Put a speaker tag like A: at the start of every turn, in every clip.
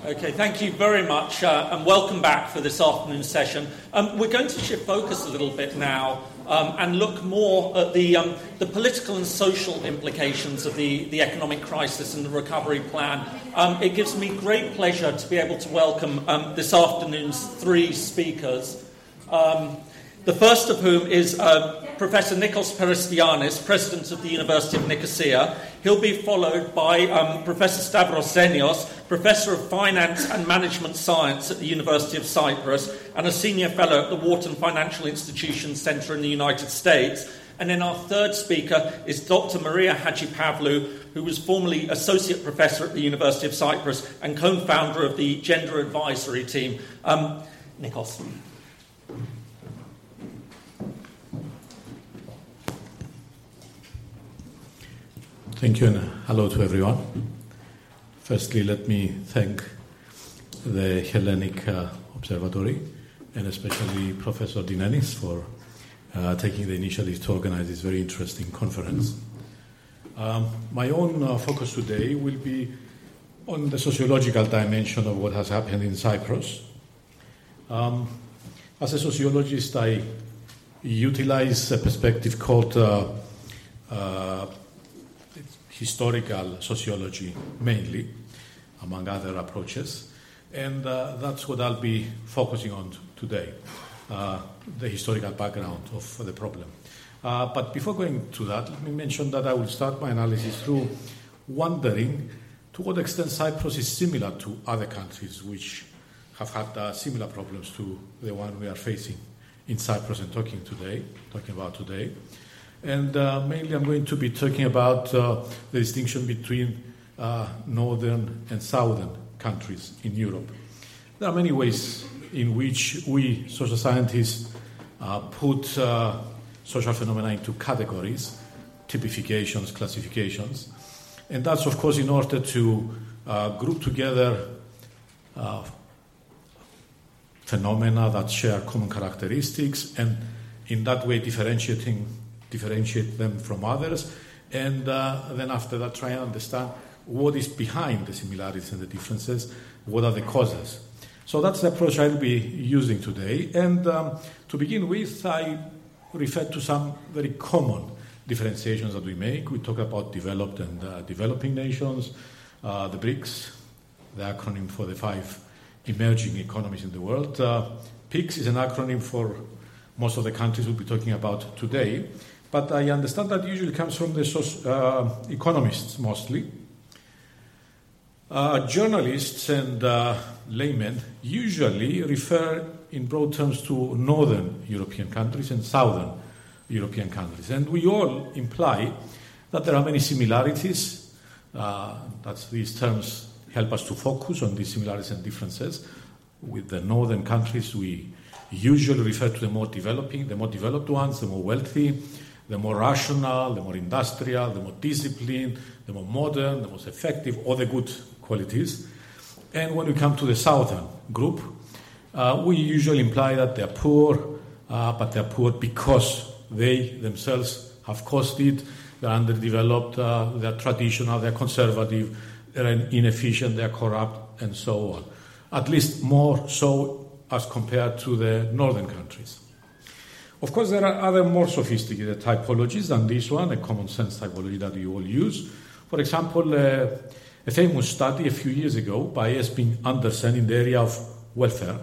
A: Okay, thank you very much, and welcome back for this afternoon session. We're going to shift focus a little bit now and look more at the political and social implications of the economic crisis and the recovery plan. It gives me great pleasure to be able to welcome this afternoon's three speakers. The first of whom is Professor Nikos Peristianis, President of the University of Nicosia. He'll be followed by Professor Stavros Zenios, Professor of Finance and Management Science at the University of Cyprus and a Senior Fellow at the Wharton Financial Institutions Centre in the United States. And then our third speaker is Dr. Maria Hadjipavlou, who was formerly Associate Professor at the University of Cyprus and co-founder of the Gender Advisory Team. Nikos.
B: Thank you and hello to everyone. Firstly, let me thank the Hellenic Observatory and especially Professor Dinenis for taking the initiative to organize this very interesting conference. My own focus today will be on the sociological dimension of what has happened in Cyprus. As a sociologist, I utilize a perspective called historical sociology, mainly, among other approaches. And that's what I'll be focusing on today, the historical background of the problem. But before going to that, let me mention that I will start my analysis through wondering to what extent Cyprus is similar to other countries which have had similar problems to the one we are facing in Cyprus and talking about today. And mainly I'm going to be talking about the distinction between northern and southern countries in Europe. There are many ways in which we social scientists put social phenomena into categories, typifications, classifications. And that's, of course, in order to group together phenomena that share common characteristics and in that way differentiate them from others, and then after that try and understand what is behind the similarities and the differences, what are the causes. So that's the approach I'll be using today. And to begin with, I refer to some very common differentiations that we make. We talk about developed and developing nations, the BRICS, the acronym for the 5 emerging economies in the world. PICS is an acronym for most of the countries we'll be talking about today. But I understand that usually comes from the economists mostly. Journalists and laymen usually refer in broad terms to northern European countries and southern European countries. And we all imply that there are many similarities, that these terms help us to focus on these similarities and differences. With the northern countries, we usually refer to the more developed ones, the more wealthy, the more rational, the more industrial, the more disciplined, the more modern, the most effective, all the good qualities. And when we come to the southern group, we usually imply that they are poor, but they are poor because they themselves have caused it, they are underdeveloped, they are traditional, they are conservative, they are inefficient, they are corrupt, and so on. At least more so as compared to the northern countries. Of course, there are other more sophisticated typologies than this one, a common sense typology that we all use. For example, a famous study a few years ago by Espen Andersen in the area of welfare,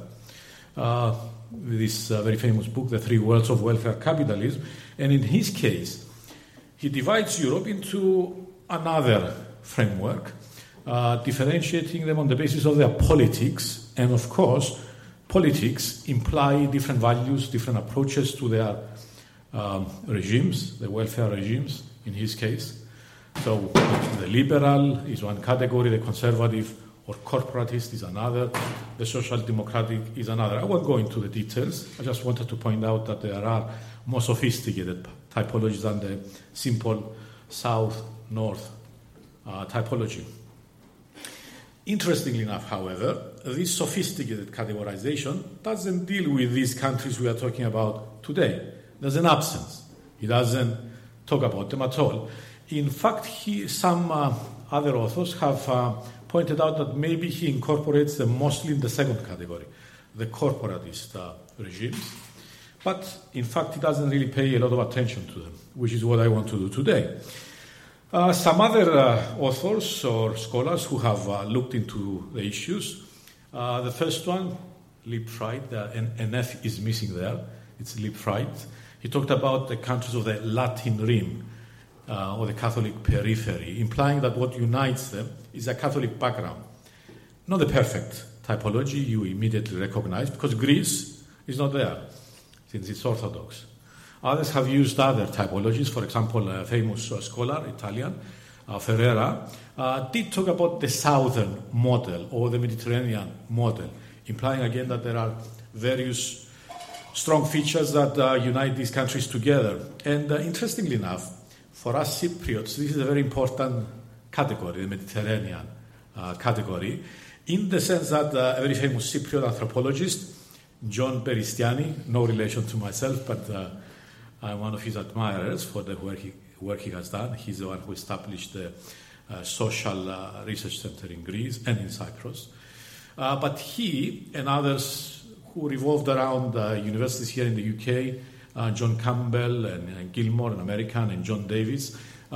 B: this very famous book, The 3 Worlds of Welfare Capitalism. And in his case, he divides Europe into another framework, differentiating them on the basis of their politics. And of course, politics imply different values, different approaches to their regimes, the welfare regimes in his case. So the liberal is one category, the conservative or corporatist is another, the social democratic is another. I won't go into the details. I just wanted to point out that there are more sophisticated typologies than the simple south-north typology. Interestingly enough, however, this sophisticated categorization doesn't deal with these countries we are talking about today. There's an absence. He doesn't talk about them at all. In fact, some other authors have pointed out that maybe he incorporates them mostly in the second category, the corporatist regimes. But in fact, he doesn't really pay a lot of attention to them, which is what I want to do today. Some other authors or scholars who have looked into the issues. The first one, Liebfried, an F is missing there. It's Liebfried. He talked about the countries of the Latin Rim, or the Catholic periphery, implying that what unites them is a Catholic background. Not the perfect typology you immediately recognize, because Greece is not there, since it's Orthodox. Others have used other typologies. For example, a famous scholar, Italian, Ferrera, did talk about the southern model or the Mediterranean model, implying again that there are various strong features that unite these countries together. And interestingly enough, for us Cypriots, this is a very important category, the Mediterranean category, in the sense that a very famous Cypriot anthropologist, John Peristiani, no relation to myself, but I'm one of his admirers for the work he has done. He's the one who established the social research center in Greece and in Cyprus. But he and others who revolved around universities here in the UK, John Campbell and Gilmore, an American, and John Davis,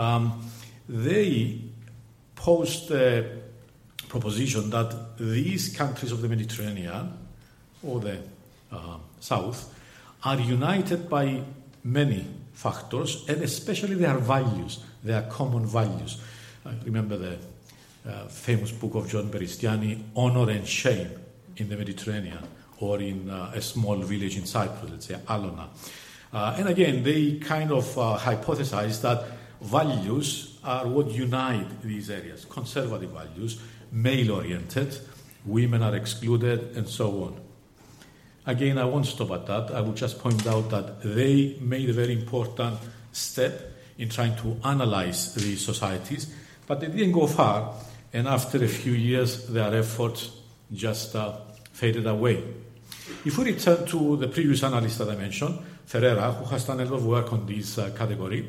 B: they posed a proposition that these countries of the Mediterranean, or the South, are united by many factors, and especially their values, their common values. Remember the famous book of John Peristiani, Honor and Shame in the Mediterranean, or in a small village in Cyprus, let's say Alona. And again, they kind of hypothesize that values are what unite these areas, conservative values, male-oriented, women are excluded, and so on. Again, I won't stop at that. I will just point out that they made a very important step in trying to analyze these societies, but they didn't go far, and after a few years, their efforts just faded away. If we return to the previous analyst that I mentioned, Ferrera, who has done a lot of work on this category,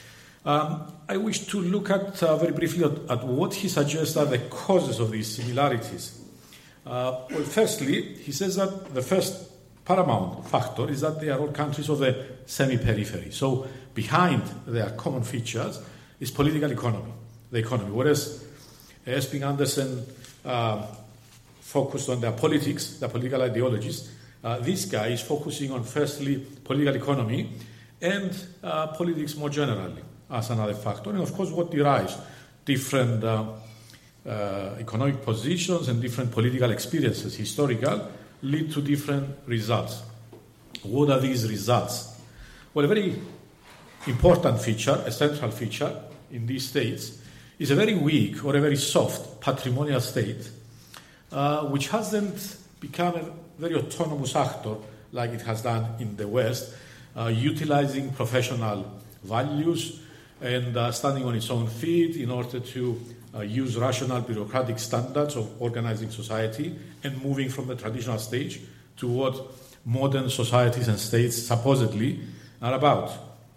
B: I wish to look at very briefly at what he suggests are the causes of these similarities. Well, firstly, he says that the first paramount factor is that they are all countries of the semi-periphery. So behind their common features is political economy, the economy. Whereas Esping Andersen focused on their politics, their political ideologies, this guy is focusing on, firstly, political economy and politics more generally as another factor. And, of course, what derives different economic positions and different political experiences, historical, lead to different results. What are these results? Well, a very important feature, a central feature in these states, is a very weak or a very soft patrimonial state, which hasn't become a very autonomous actor like it has done in the West, utilizing professional values and standing on its own feet in order to use rational bureaucratic standards of organizing society and moving from the traditional stage to what modern societies and states supposedly are about.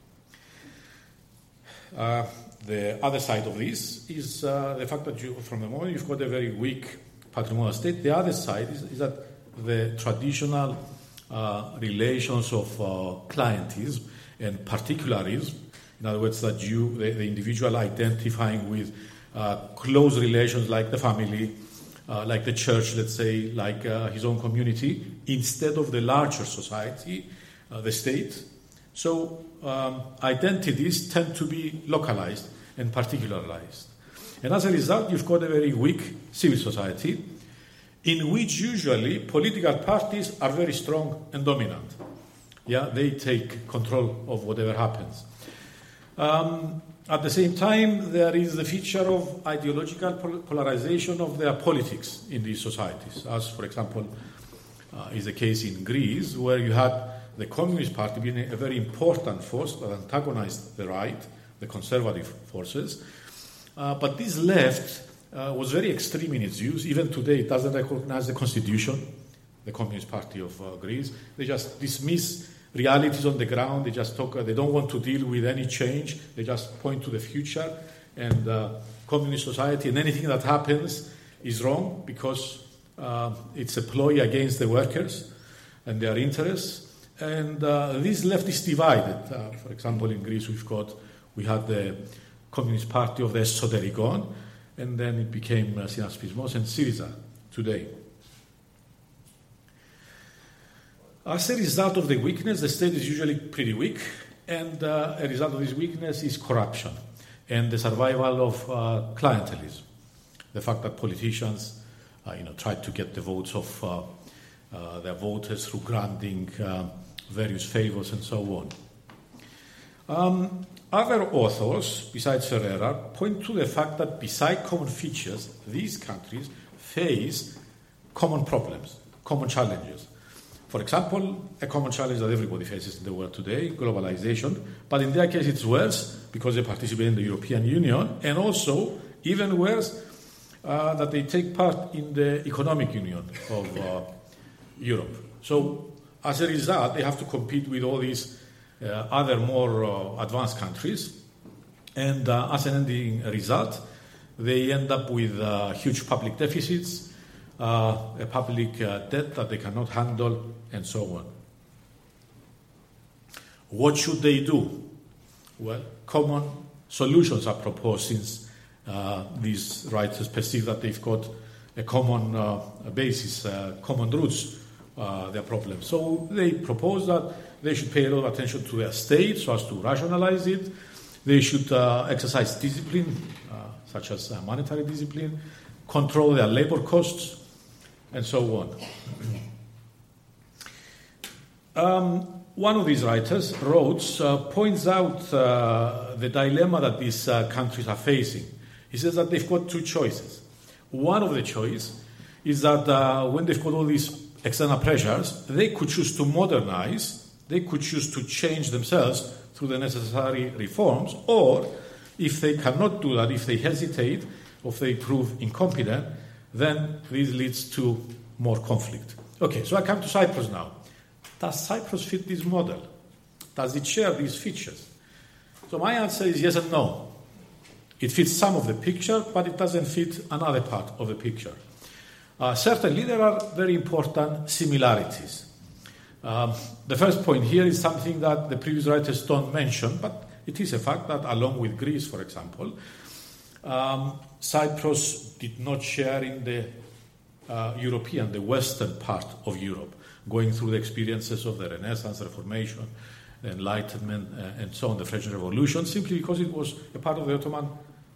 B: The other side of this is the fact that from the moment you've got a very weak patrimonial state, the other side is that the traditional relations of clientelism and particularism, in other words, that the individual identifying with close relations like the family, like the church, let's say, like his own community, instead of the larger society, the state. So identities tend to be localized and particularized. And as a result, you've got a very weak civil society in which usually political parties are very strong and dominant. Yeah, they take control of whatever happens. At the same time, there is the feature of ideological polarization of their politics in these societies, as, for example, is the case in Greece, where you had the Communist Party being a very important force that antagonized the right, the conservative forces. But this left was very extreme in its views. Even today, it doesn't recognize the constitution, the Communist Party of Greece. They just dismiss realities on the ground. They just talk. They don't want to deal with any change. They just point to the future and communist society, and anything that happens is wrong because it's a ploy against the workers and their interests. And this left is divided. For example, in Greece we had the Communist Party of the Esoterikon, and then it became Synaspismos and Syriza today. As a result of the weakness, the state is usually pretty weak, and a result of this weakness is corruption and the survival of clientelism. The fact that politicians try to get the votes of their voters through granting various favors and so on. Other authors, besides Ferreira, point to the fact that beside common features, these countries face common problems, common challenges. For example, a common challenge that everybody faces in the world today, globalization, but in their case it's worse because they participate in the European Union, and also, even worse, that they take part in the economic union of Europe. So, as a result, they have to compete with all these other more advanced countries, and as an ending result, they end up with huge public deficits, a public debt that they cannot handle, and so on. What should they do? Well, common solutions are proposed since these writers perceive that they've got a common basis, common roots, their problems. So they propose that they should pay a lot of attention to their state so as to rationalize it. They should exercise discipline, such as monetary discipline, control their labor costs, and so on. One of these writers, Rhodes, points out the dilemma that these countries are facing. He says that they've got two choices. One of the choices is that when they've got all these external pressures, they could choose to modernize, they could choose to change themselves through the necessary reforms, or if they cannot do that, if they hesitate, or if they prove incompetent, then this leads to more conflict. Okay, so I come to Cyprus now. Does Cyprus fit this model? Does it share these features? So my answer is yes and no. It fits some of the picture, but it doesn't fit another part of the picture. Certainly, there are very important similarities. The first point here is something that the previous writers don't mention, but it is a fact that along with Greece, for example, Cyprus did not share in the the Western part of Europe, going through the experiences of the Renaissance, Reformation, the Enlightenment, and so on, the French Revolution, simply because it was a part of the Ottoman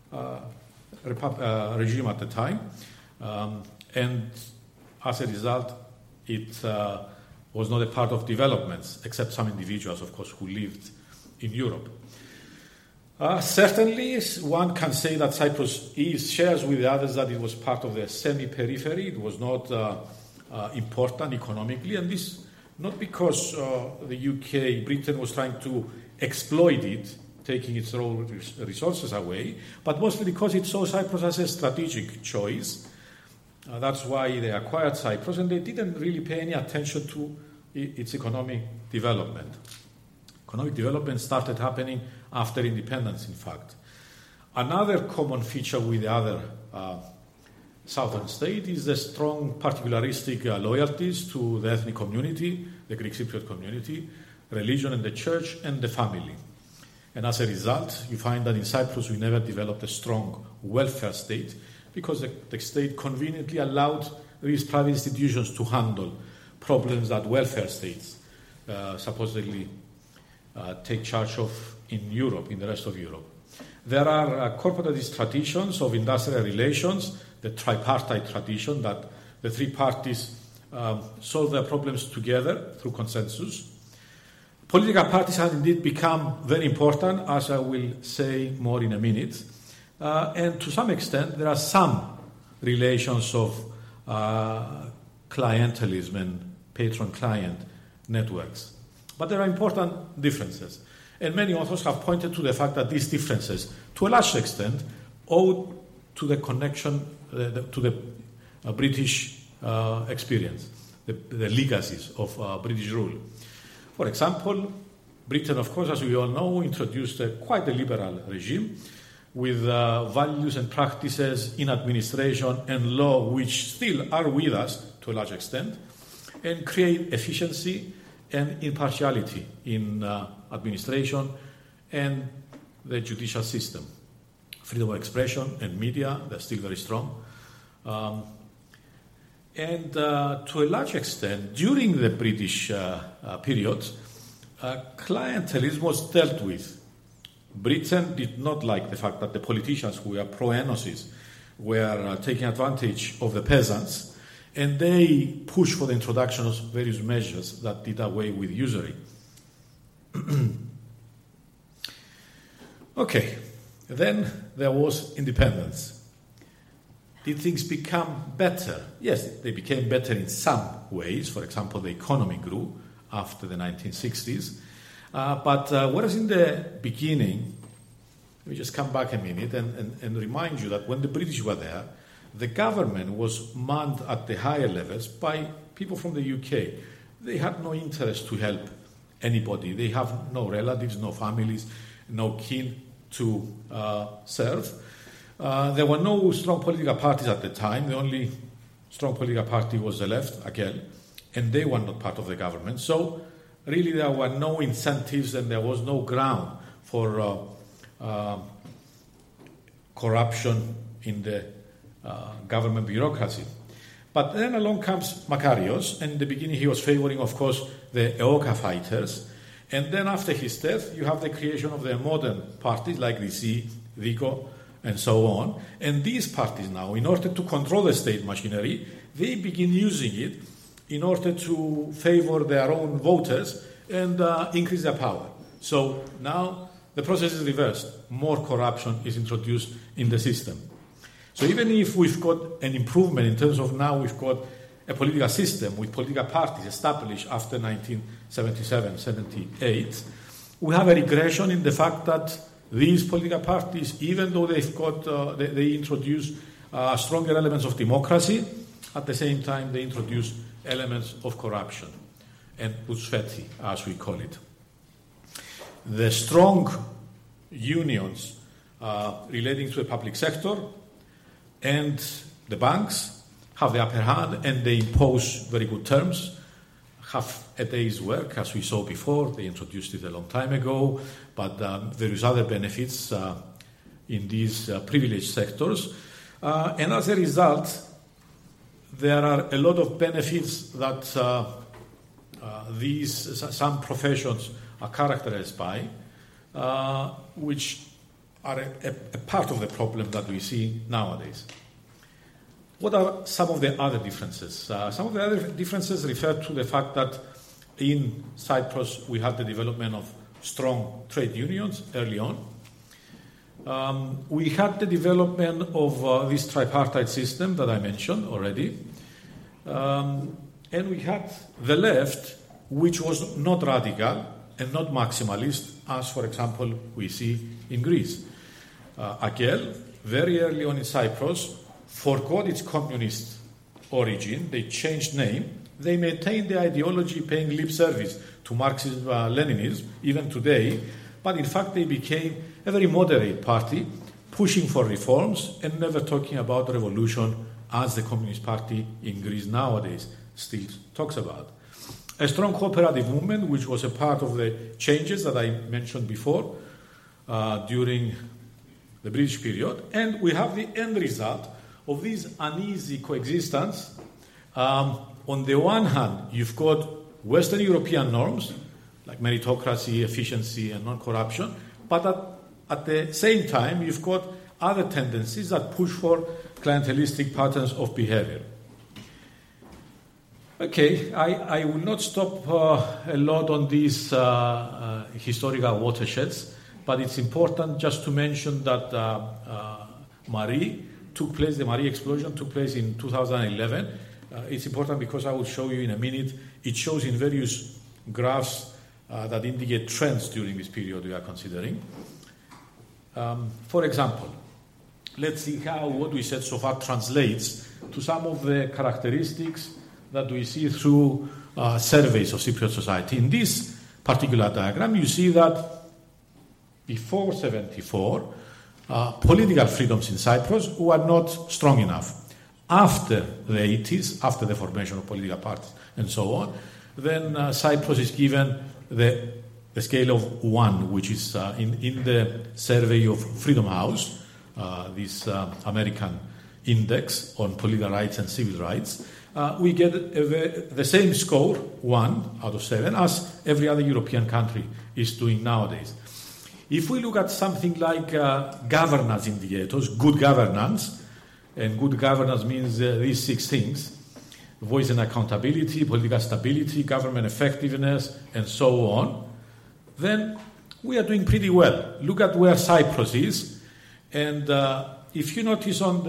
B: regime at the time. And as a result, it was not a part of developments, except some individuals, of course, who lived in Europe. Certainly, one can say that Cyprus shares with the others that it was part of the semi-periphery. It was not important economically, and this not because the UK, Britain was trying to exploit it, taking its own resources away, but mostly because it saw Cyprus as a strategic choice. That's why they acquired Cyprus, and they didn't really pay any attention to its economic development. Economic development started happening after independence, in fact. Another common feature with the other southern state is the strong particularistic loyalties to the ethnic community, the Greek Cypriot community, religion and the church, and the family. And as a result, you find that in Cyprus we never developed a strong welfare state because the state conveniently allowed these private institutions to handle problems that welfare states supposedly take charge of in Europe, in the rest of Europe. There are corporatist traditions of industrial relations, the tripartite tradition that the three parties solve their problems together through consensus. Political parties have indeed become very important, as I will say more in a minute. And to some extent, there are some relations of clientelism and patron-client networks. But there are important differences. And many authors have pointed to the fact that these differences, to a large extent, owe to the connection to the British experience, the legacies of British rule. For example, Britain, of course, as we all know, introduced quite a liberal regime with values and practices in administration and law which still are with us to a large extent, and create efficiency and impartiality in administration and the judicial system. Freedom of expression and media, they're still very strong. And to a large extent, during the British period, clientelism was dealt with. Britain did not like the fact that the politicians who were pro-enosis were taking advantage of the peasants, and they pushed for the introduction of various measures that did away with usury. Okay, then there was independence. Did things become better? Yes, they became better in some ways. For example, the economy grew after the 1960s. But whereas in the beginning, let me just come back a minute and remind you that when the British were there, the government was manned at the higher levels by people from the UK. They had no interest to help anybody. They have no relatives, no families, no kin to serve. There were no strong political parties at the time. The only strong political party was the left, again, and they were not part of the government. So really there were no incentives and there was no ground for corruption in the government bureaucracy. But then along comes Makarios, and in the beginning he was favoring, of course, the EOKA fighters. And then after his death, you have the creation of the modern parties like DC, DICO, and so on. And these parties now, in order to control the state machinery, they begin using it in order to favor their own voters and increase their power. So now the process is reversed. More corruption is introduced in the system. So even if we've got an improvement in terms of now we've got a political system with political parties established after 1977-78, we have a regression in the fact that these political parties, even though they've got, they introduce stronger elements of democracy, at the same time they introduce elements of corruption and rusfeti, as we call it. The strong unions relating to the public sector and the banks have the upper hand, and they impose very good terms. Half a day's work, as we saw before, they introduced it a long time ago, but various other benefits in these privileged sectors. And as a result, there are a lot of benefits that some professions are characterized by, which are a part of the problem that we see nowadays. What are some of the other differences? Some of the other differences refer to the fact that in Cyprus we had the development of strong trade unions early on. We had the development of this tripartite system that I mentioned already. And we had the left, which was not radical and not maximalist, as, for example, we see in Greece. Akel, very early on in Cyprus, forgot its communist origin. They changed name. They maintained the ideology, paying lip service to Marxism, Leninism, even today. But in fact, they became a very moderate party, pushing for reforms and never talking about revolution as the Communist Party in Greece nowadays still talks about. A strong cooperative movement, which was a part of the changes that I mentioned before during the British period. And we have the end result of this uneasy coexistence. On the one hand, you've got Western European norms, like meritocracy, efficiency, and non-corruption, but at the same time, you've got other tendencies that push for clientelistic patterns of behavior. Okay, I will not stop a lot on these historical watersheds, but it's important just to mention that the Marie explosion took place in 2011. It's important because I will show you in a minute. It shows in various graphs that indicate trends during this period we are considering. For example, let's see how what we said so far translates to some of the characteristics that we see through surveys of Cypriot society. In this particular diagram, you see that before 74, political freedoms in Cyprus were not strong enough. After the 80s, after the formation of political parties and so on, then Cyprus is given the scale of 1, which is in the survey of Freedom House, this American index on political rights and civil rights. We get the same score, 1 out of 7, as every other European country is doing nowadays. If we look at something like governance indicators, good governance, and good governance means these 6 things: voice and accountability, political stability, government effectiveness, and so on, then we are doing pretty well. Look at where Cyprus is, and if you notice on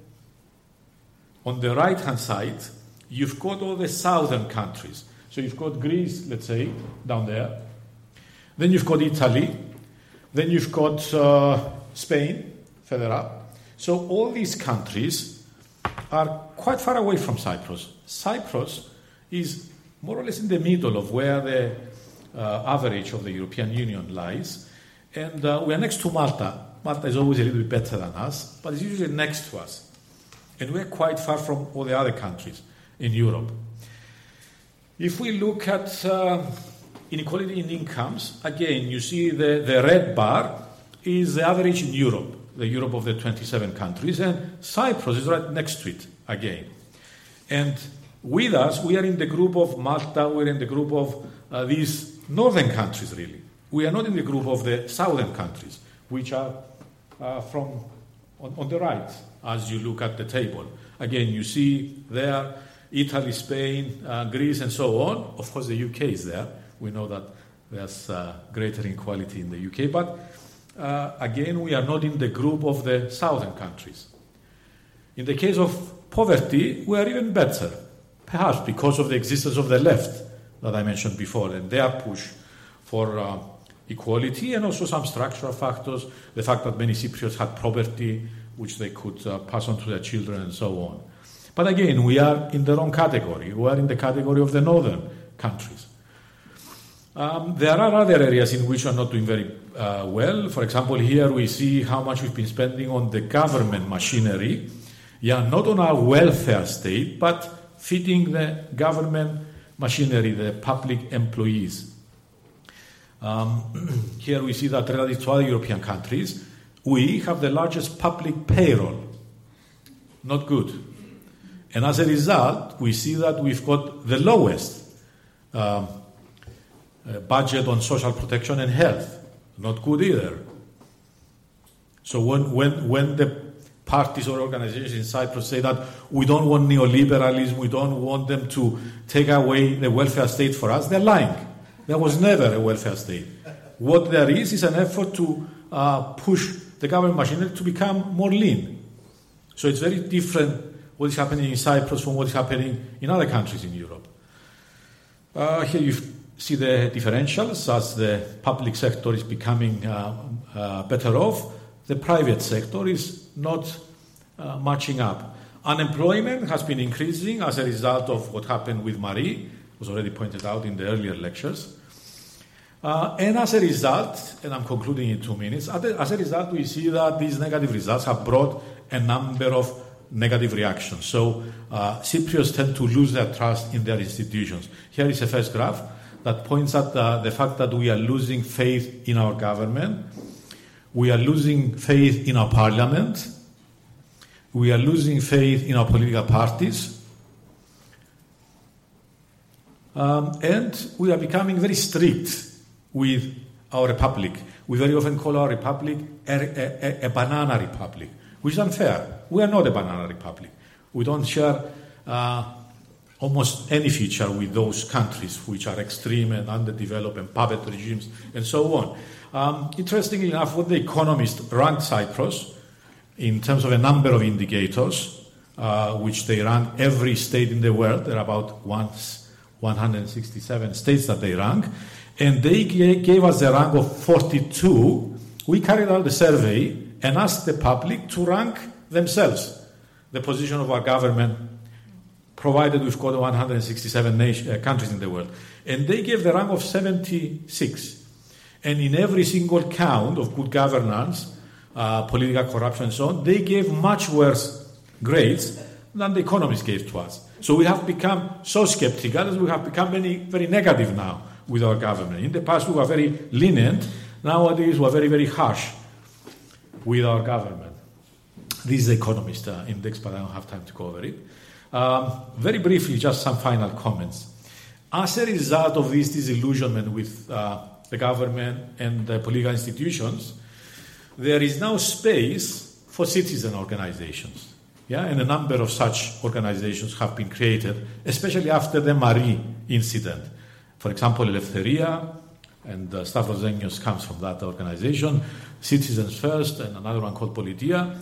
B: the right-hand side, you've got all the southern countries. So you've got Greece, let's say, down there. Then you've got Italy. Then you've got Spain, further up. So all these countries are quite far away from Cyprus. Cyprus is more or less in the middle of where the average of the European Union lies. And we are next to Malta. Malta is always a little bit better than us, but it's usually next to us. And we're quite far from all the other countries in Europe. If we look at inequality in incomes, again, you see the red bar is the average in Europe, the Europe of the 27 countries, and Cyprus is right next to it again. And with us, we are in the group of Malta, we're in the group of these northern countries, really. We are not in the group of the southern countries, which are from on the right, as you look at the table. Again, you see there Italy, Spain, Greece, and so on. Of course, the UK is there. We know that there's greater inequality in the UK, but again, we are not in the group of the southern countries. In the case of poverty, we are even better, perhaps because of the existence of the left that I mentioned before, and their push for equality, and also some structural factors, the fact that many Cypriots had property which they could pass on to their children and so on. But again, we are in the wrong category. We are in the category of the northern countries. There are other areas in which we are not doing very well. For example, here we see how much we've been spending on the government machinery, not on our welfare state, but feeding the government machinery, the public employees. Here we see that relative to other European countries, we have the largest public payroll. Not good. And as a result, we see that we've got the lowest budget on social protection and health. Not good either. So when the parties or organizations in Cyprus say that we don't want neoliberalism, we don't want them to take away the welfare state for us, they're lying. There was never a welfare state. What there is an effort to push the government machinery to become more lean. So it's very different what is happening in Cyprus from what is happening in other countries in Europe. Here you see the differentials as the public sector is becoming better off. The private sector is not matching up. Unemployment has been increasing as a result of what happened with Marie, was already pointed out in the earlier lectures. And as a result, and I'm concluding in 2 minutes, as a result we see that these negative results have brought a number of negative reactions. So Cypriots tend to lose their trust in their institutions. Here is a first graph that points at the fact that we are losing faith in our government, we are losing faith in our parliament, we are losing faith in our political parties, and we are becoming very strict with our republic. We very often call our republic a banana republic, which is unfair. We are not a banana republic. We don't share almost any feature with those countries which are extreme and underdeveloped and puppet regimes and so on. Interestingly enough, what the Economist ranked Cyprus in terms of a number of indicators, which they rank every state in the world. There are about 167 states that they rank, and they gave us a rank of 42. We carried out the survey and asked the public to rank themselves the position of our government, provided we've got 167 countries in the world. And they gave the rank of 76. And in every single count of good governance, political corruption and so on, they gave much worse grades than the economists gave to us. So we have become so skeptical as we have become very, very negative now with our government. In the past we were very lenient, nowadays we are very, very harsh with our government. This is the Economist Index, but I don't have time to cover it. Very briefly, just some final comments. As a result of this disillusionment with the government and the political institutions, there is now space for citizen organizations. Yeah, and a number of such organizations have been created, especially after the Marie incident. For example, Eleftheria, and Stavros Zenios comes from that organization, Citizens First, and another one called Politia.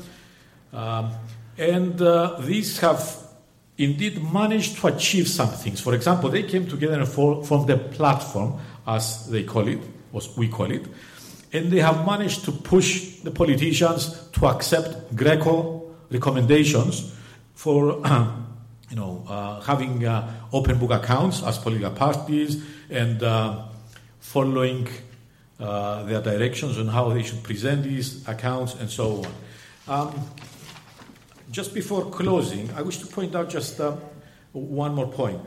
B: These have indeed managed to achieve some things. For example, they came together and formed a platform, as they call it, or we call it, and they have managed to push the politicians to accept Greco recommendations for having open book accounts as political parties and following their directions on how they should present these accounts and so on. Just before closing, I wish to point out just one more point.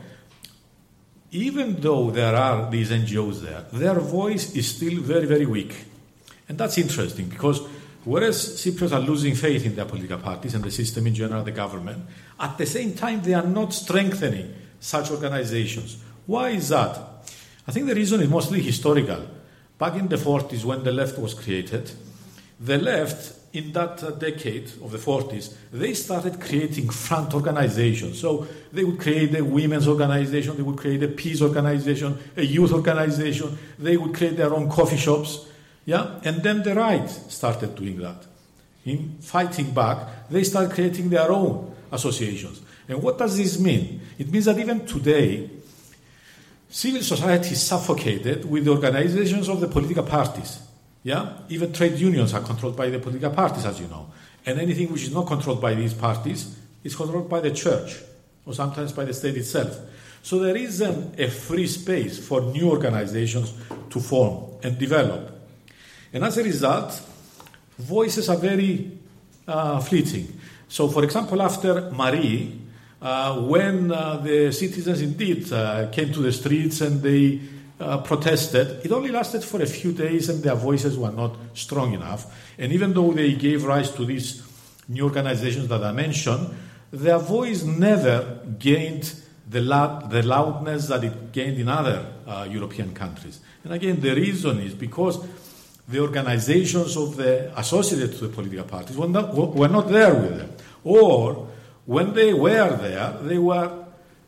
B: Even though there are these NGOs there, their voice is still very, very weak. And that's interesting because whereas Cypriots are losing faith in their political parties and the system in general, the government, at the same time they are not strengthening such organizations. Why is that? I think the reason is mostly historical. Back in the 40s when the left was created, the left in that decade of the 40s, they started creating front organizations. So they would create a women's organization, they would create a peace organization, a youth organization, they would create their own coffee shops. Yeah, and then the right started doing that. In fighting back, they started creating their own associations. And what does this mean? It means that even today, civil society is suffocated with the organizations of the political parties. Yeah, even trade unions are controlled by the political parties, as you know. And anything which is not controlled by these parties is controlled by the church, or sometimes by the state itself. So there isn't a free space for new organizations to form and develop. And as a result, voices are very fleeting. So, for example, after Marie, when the citizens indeed came to the streets and they protested, it only lasted for a few days and their voices were not strong enough. And even though they gave rise to these new organizations that I mentioned, their voice never gained the loudness that it gained in other European countries. And again, the reason is because the organizations of the associated to the political parties were not there with them. Or when they were there, they were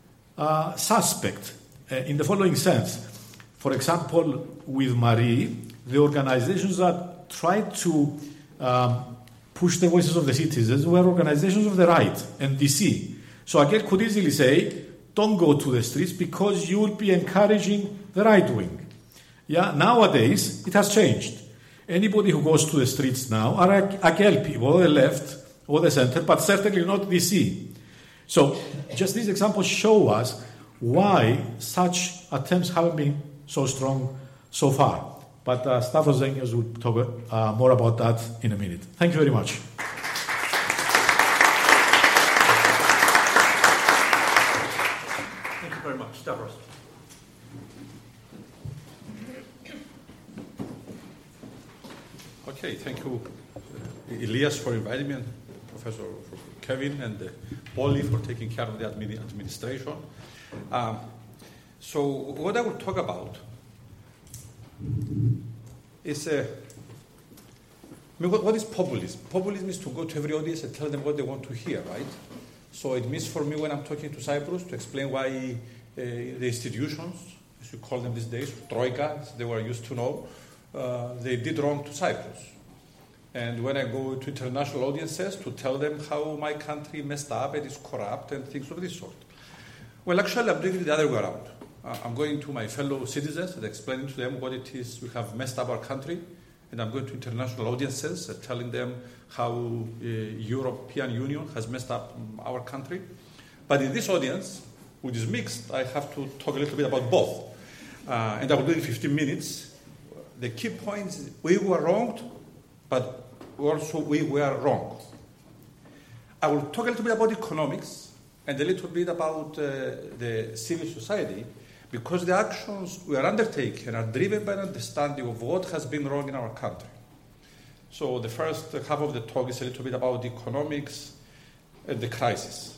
B: suspect in the following sense. For example, with Marie, the organizations that tried to push the voices of the citizens were organizations of the right and DC. So Aguel could easily say, don't go to the streets because you will be encouraging the right wing. Yeah, nowadays it has changed. Anybody who goes to the streets now are Aguel people, or the left or the center, but certainly not DC. So just these examples show us why such attempts haven't been so strong so far. But Stavros Zenios will talk more about that in a minute. Thank you very much.
A: Thank you very much, Stavros.
C: Okay, thank you, Elias, for inviting me, and Professor Kevin and Polly for taking care of the administration. So what I will talk about is what is populism? Populism is to go to every audience and tell them what they want to hear, right? So it means for me when I'm talking to Cyprus to explain why the institutions, as you call them these days, Troika, as they were used to know, they did wrong to Cyprus. And when I go to international audiences to tell them how my country messed up and is corrupt and things of this sort. Well, actually, I'm doing it the other way around. I'm going to my fellow citizens and explaining to them what it is we have messed up our country. And I'm going to international audiences and telling them how European Union has messed up our country. But in this audience, which is mixed, I have to talk a little bit about both. And I will do it in 15 minutes. The key point is we were wronged, but we were wrong. I will talk a little bit about economics and a little bit about the civil society, because the actions we are undertaking are driven by an understanding of what has been wrong in our country. So the first half of the talk is a little bit about economics and the crisis.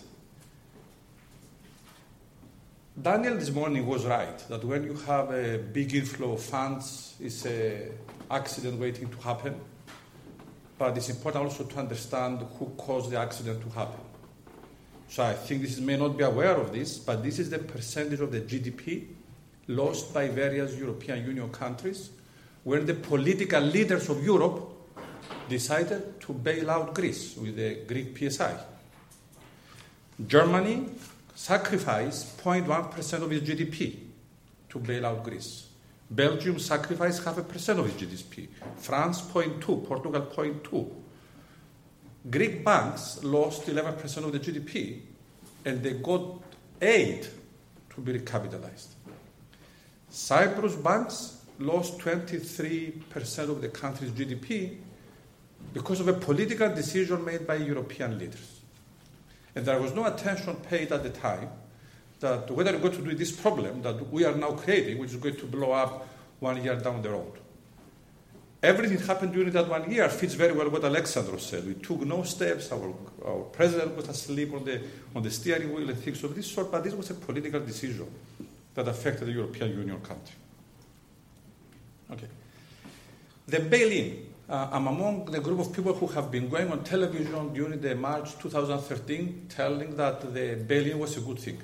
C: Daniel this morning was right, that when you have a big inflow of funds, it's an accident waiting to happen. But it's important also to understand who caused the accident to happen. So I think this may not be aware of this, but this is the percentage of the GDP lost by various European Union countries when the political leaders of Europe decided to bail out Greece with the Greek PSI. Germany sacrificed 0.1% of its GDP to bail out Greece. Belgium sacrificed 0.5% of its GDP. France, 0.2%. Portugal, 0.2%. Greek banks lost 11% of the GDP, and they got aid to be recapitalized. Cyprus banks lost 23% of the country's GDP because of a political decision made by European leaders. And there was no attention paid at the time that whether we're going to do this problem that we are now creating, which is going to blow up 1 year down the road. Everything happened during that 1 year fits very well what Alexandros said. We took no steps. Our president was asleep on the steering wheel and things of this sort, but this was a political decision that affected the European Union country. Okay. The bail-in. I'm among the group of people who have been going on television during the March 2013 telling that the bail-in was a good thing.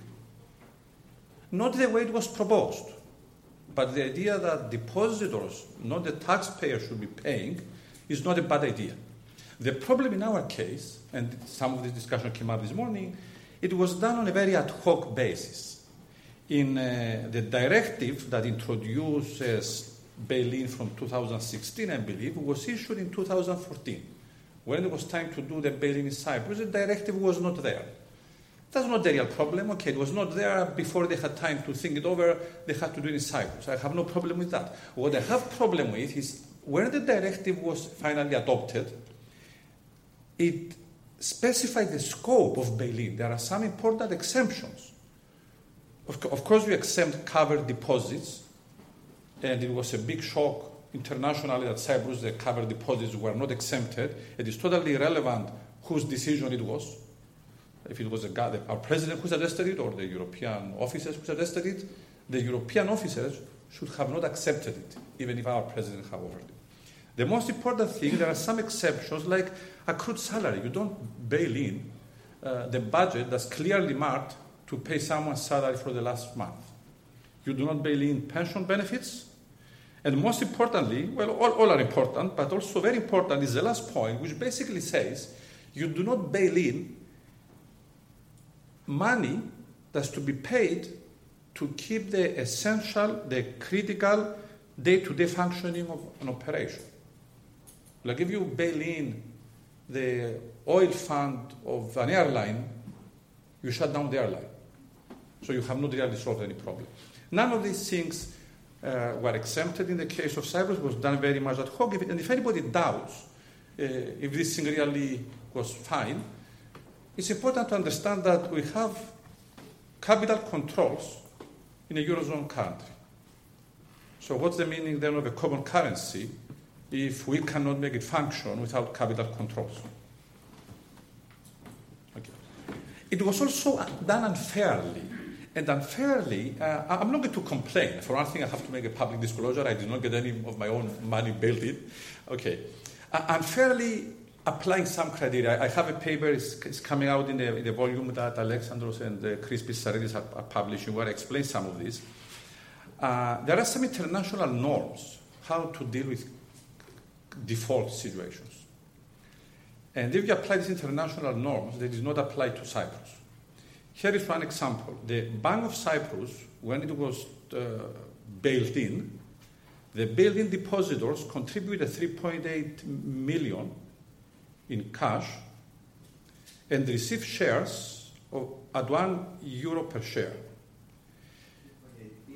C: Not the way it was proposed, but the idea that depositors, not the taxpayer, should be paying is not a bad idea. The problem in our case, and some of the discussion came up this morning, it was done on a very ad hoc basis. In the directive that introduces bail-in from 2016, I believe, was issued in 2014. When it was time to do the bail-in in Cyprus, the directive was not there. That's not the real problem. Okay, it was not there before they had time to think it over. They had to do it in Cyprus. I have no problem with that. What I have problem with is when the directive was finally adopted, it specified the scope of bail-in. There are some important exemptions. Of course, we exempt covered deposits, and it was a big shock internationally that Cyprus, the covered deposits were not exempted. It is totally irrelevant whose decision it was. If it was our president who suggested it or the European officers who suggested it, the European officers should have not accepted it, even if our president had offered it. The most important thing, there are some exceptions like accrued salary. You don't bail in the budget that's clearly marked to pay someone's salary for the last month. You do not bail in pension benefits. And most importantly, well, all are important, but also very important is the last point, which basically says you do not bail in money that's to be paid to keep the essential, the critical day-to-day functioning of an operation. Like if you bail in the oil fund of an airline, you shut down the airline. So you have not really solved any problem. None of these things were exempted in the case of Cyprus. It was done very much ad hoc. And if anybody doubts if this thing really was fine, it's important to understand that we have capital controls in a Eurozone country. So what's the meaning then of a common currency if we cannot make it function without capital controls? Okay. It was also done unfairly. And unfairly, I'm not going to complain. For one thing, I have to make a public disclosure. I did not get any of my own money bailed in. Okay. Unfairly applying some criteria. I have a paper, it's coming out in the volume that Alexandros and Chris Pissaridis are publishing, where I explain some of this. There are some international norms how to deal with default situations. And if you apply these international norms, they do not apply to Cyprus. Here is one example. The Bank of Cyprus, when it was bailed in, the bailed-in depositors contributed 3.8 million in cash and received shares at €1 per share.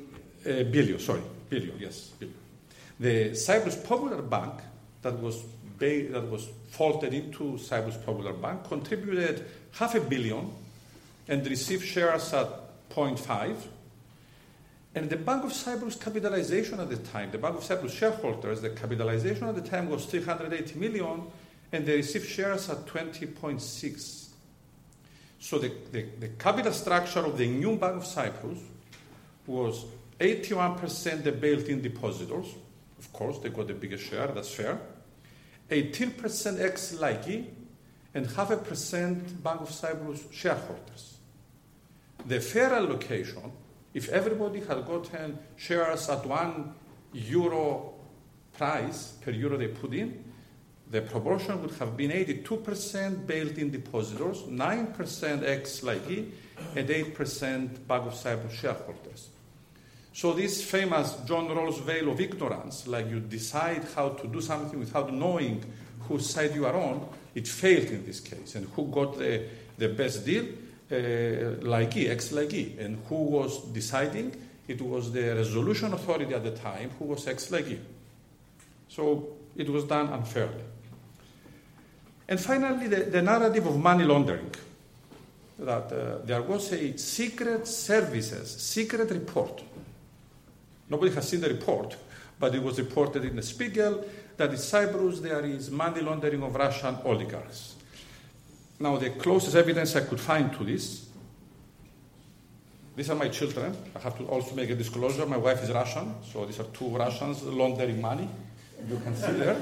C: Billion. The Cyprus Popular Bank, that was that was folded into Cyprus Popular Bank contributed $500 million and received shares at 0.5. And the Bank of Cyprus capitalization at the time, the Bank of Cyprus shareholders, the capitalization at the time was $380 million, and they received shares at 20.6. So the capital structure of the new Bank of Cyprus was 81% the bailed-in depositors. Of course, they got the biggest share, that's fair. 18% ex-Laiki, and 0.5% Bank of Cyprus shareholders. The fair allocation, if everybody had gotten shares at €1 price per euro they put in, the proportion would have been 82% bailed-in depositors, 9% ex-Laiki, and 8% Bank of Cyprus shareholders. So this famous John Rawls veil of ignorance, like you decide how to do something without knowing whose side you are on, it failed in this case. And who got the best deal? Laiki, ex-Laiki. And who was deciding? It was the resolution authority at the time who was ex-Laiki. So it was done unfairly. And finally, the narrative of money laundering, that there was a secret services, secret report. Nobody has seen the report, but it was reported in the Spiegel that in Cyprus there is money laundering of Russian oligarchs. Now, the closest evidence I could find to this, these are my children. I have to also make a disclosure. My wife is Russian, so these are two Russians laundering money. You can see there.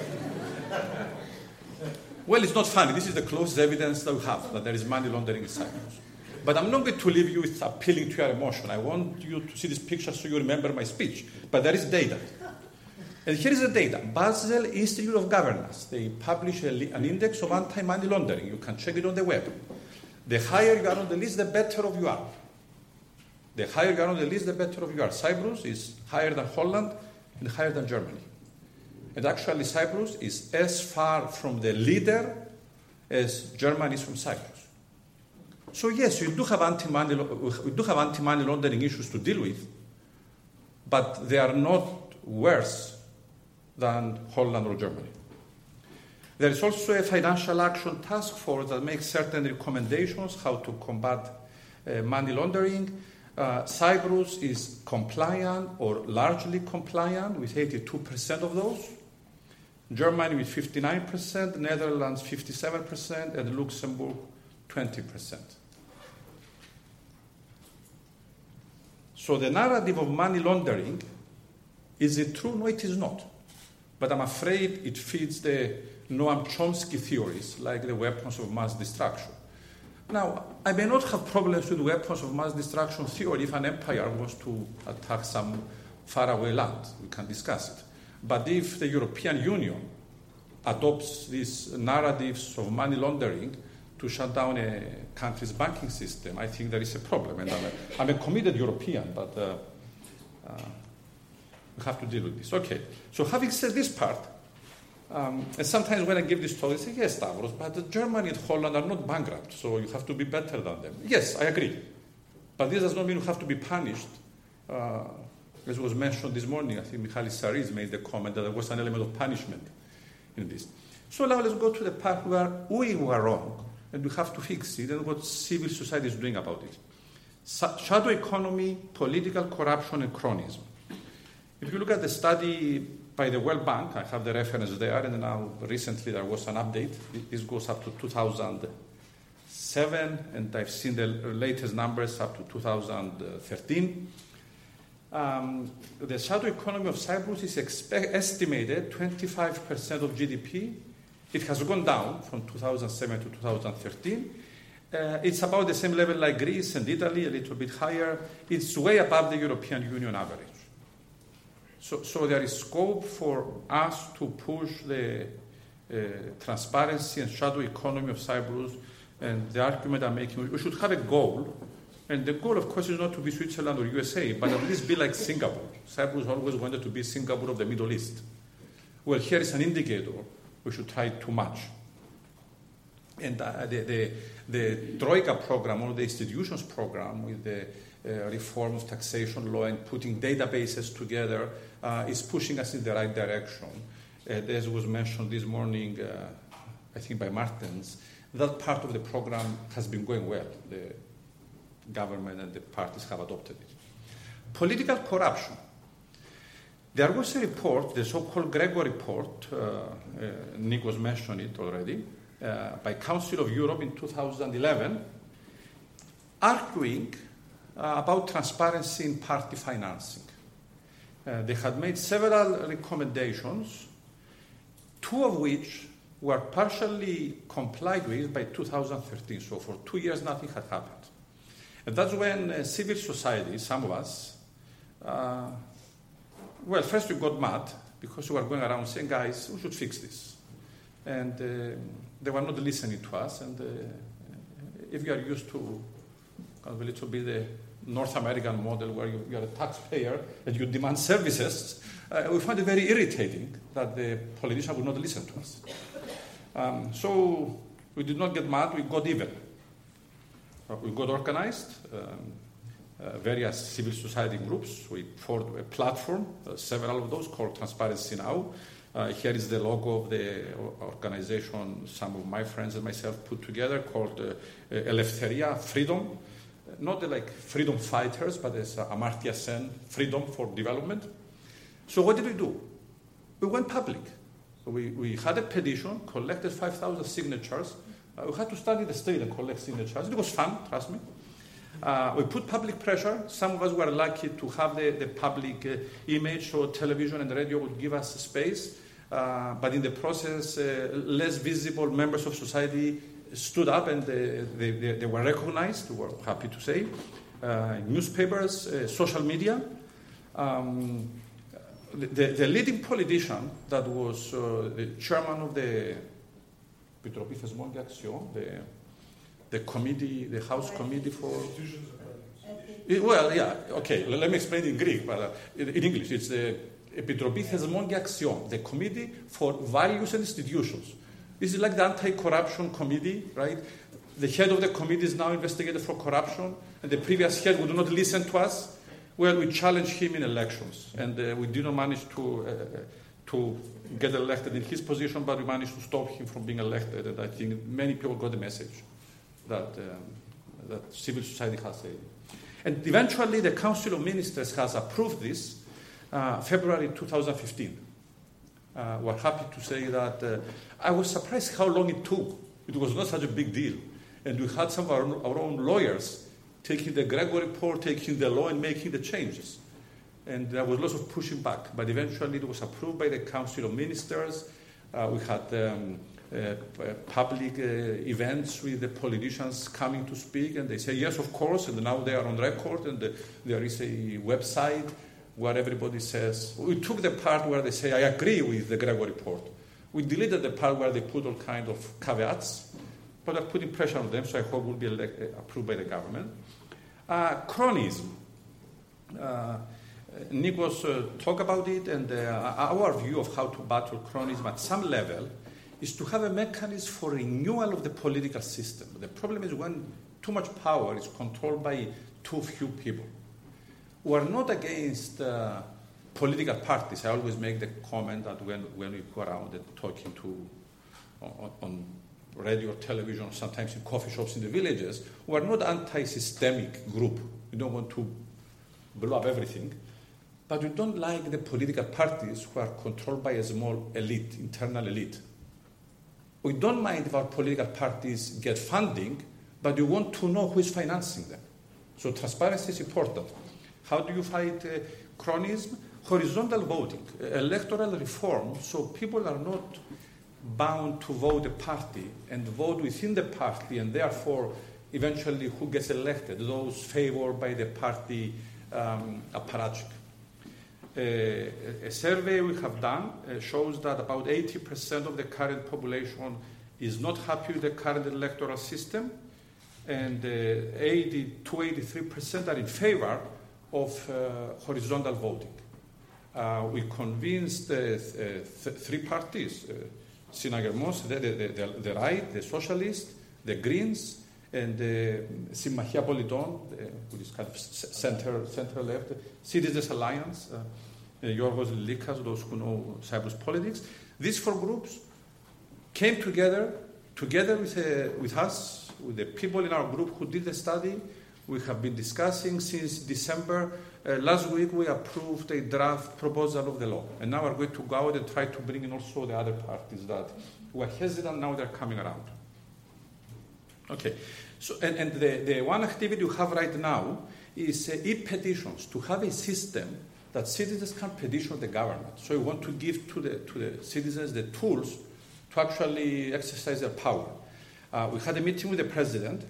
C: Well, it's not funny. This is the closest evidence that we have, that there is money laundering in Cyprus. But I'm not going to leave you with appealing to your emotion. I want you to see this picture so you remember my speech. But there is data. And here is the data. Basel Institute of Governance. They publish an index of anti-money laundering. You can check it on the web. The higher you are on the list, the better off you are. The higher you are on the list, the better off you are. Cyprus is higher than Holland and higher than Germany. And actually, Cyprus is as far from the leader as Germany is from Cyprus. So yes, we do have anti-money laundering issues to deal with, but they are not worse than Holland or Germany. There is also a financial action task force that makes certain recommendations how to combat money laundering. Cyprus is compliant or largely compliant with 82% of those. Germany with 59%, Netherlands 57%, and Luxembourg 20%. So the narrative of money laundering, is it true? No, it is not. But I'm afraid it feeds the Noam Chomsky theories, like the weapons of mass destruction. Now, I may not have problems with weapons of mass destruction theory if an empire was to attack some faraway land. We can discuss it. But if the European Union adopts these narratives of money laundering to shut down a country's banking system, I think there is a problem. And I'm a committed European, but we have to deal with this. Okay, so having said this part, and sometimes when I give this talk, I say, yes, Stavros, but Germany and Holland are not bankrupt, so you have to be better than them. Yes, I agree. But this does not mean you have to be punished. As was mentioned this morning, I think Michalis Saris made the comment that there was an element of punishment in this. So now let's go to the part where we were wrong, and we have to fix it, and what civil society is doing about it. Shadow economy, political corruption, and cronyism. If you look at the study by the World Bank, I have the reference there, and now recently there was an update. This goes up to 2007, and I've seen the latest numbers up to 2013. The shadow economy of Cyprus is estimated 25% of GDP. It has gone down from 2007 to 2013. It's about the same level like Greece and Italy, a little bit higher. It's way above the European Union average. So there is scope for us to push the transparency and shadow economy of Cyprus. And the argument I'm making, we should have a goal. And the goal, of course, is not to be Switzerland or USA, but at least be like Singapore. Cyprus always wanted to be Singapore of the Middle East. Well, here is an indicator. We should try too much. And the Troika program, or the institutions program, with the reform of taxation law and putting databases together, is pushing us in the right direction. as was mentioned this morning, I think by Martens, that part of the program has been going well. The government and the parties have adopted it. Political corruption. There was a report, the so-called Gregor report, Nick was mentioned it already, by Council of Europe in 2011, arguing about transparency in party financing. They had made several recommendations, two of which were partially complied with by 2013. So for 2 years, nothing had happened. And that's when civil society, some of us, first we got mad because we were going around saying, guys, we should fix this. And they were not listening to us. And if you are used to a little bit the North American model where you are a taxpayer and you demand services, we find it very irritating that the politician would not listen to us. So we did not get mad, we got even. We got organized, various civil society groups. We formed a platform, several of those, called Transparency Now. Here is the logo of the organization some of my friends and myself put together, called Eleftheria, freedom. Not like freedom fighters, but as Amartya Sen, freedom for development. So what did we do? We went public. We had a petition, collected 5,000 signatures. We had to stand in the street and collect signatures. It was fun, trust me. We put public pressure. Some of us were lucky to have the public image, so television and radio would give us space. But in the process, less visible members of society stood up and they were recognized, we were happy to say. Newspapers, social media. The leading politician that was the chairman of the Επιτροπή Θεσμών και Αξιών, the committee, the House Committee for... let me explain in Greek, but in English. It's the Επιτροπή Θεσμών και Αξιών, the Committee for Values and Institutions. This is like the anti-corruption committee, right? The head of the committee is now investigated for corruption, and the previous head would not listen to us. Well, we challenged him in elections, and we did not manage to get elected in his position, but we managed to stop him from being elected, and I think many people got the message that civil society has a... And eventually the Council of Ministers has approved this February 2015. We're happy to say that I was surprised how long it took. It was not such a big deal. And we had some of our own lawyers taking the Gregor report, taking the law and making the changes. And there was lots of pushing back. But eventually it was approved by the Council of Ministers. We had public events with the politicians coming to speak. And they say, yes, of course. And now they are on record. And there is a website where everybody says, we took the part where they say, I agree with the Gregor report. We deleted the part where they put all kind of caveats, but are putting pressure on them, so I hope will be approved by the government. Cronyism. Nikos talked about it, and our view of how to battle cronyism at some level is to have a mechanism for renewal of the political system. The problem is when too much power is controlled by too few people. We are not against political parties. I always make the comment that when we go around and talking on radio or television, sometimes in coffee shops in the villages, we are not anti-systemic group. We don't want to blow up everything. But we don't like the political parties who are controlled by a small elite, internal elite. We don't mind if our political parties get funding, but we want to know who is financing them. So transparency is important. How do you fight cronyism? Horizontal voting, electoral reform, so people are not bound to vote a party and vote within the party, and therefore eventually who gets elected, those favored by the party apparatchik. A survey we have done shows that about 80% of the current population is not happy with the current electoral system, and 80 to 83% are in favor of horizontal voting. We convinced three parties, Συναγερμός, the right, the socialists, the Greens, and the Συμμαχία Πολιτών, which is kind of center-left, Citizens Alliance, Yorgos Likas, those who know Cyprus politics. These 4 groups came together with us, with the people in our group who did the study. We have been discussing since December. Last week we approved a draft proposal of the law. And now we're going to go out and try to bring in also the other parties that were hesitant, now they're coming around. Okay. So, and the one activity you have right now is e-petitions, to have a system that citizens can petition the government. So we want to give to the citizens the tools to actually exercise their power. We had a meeting with the president,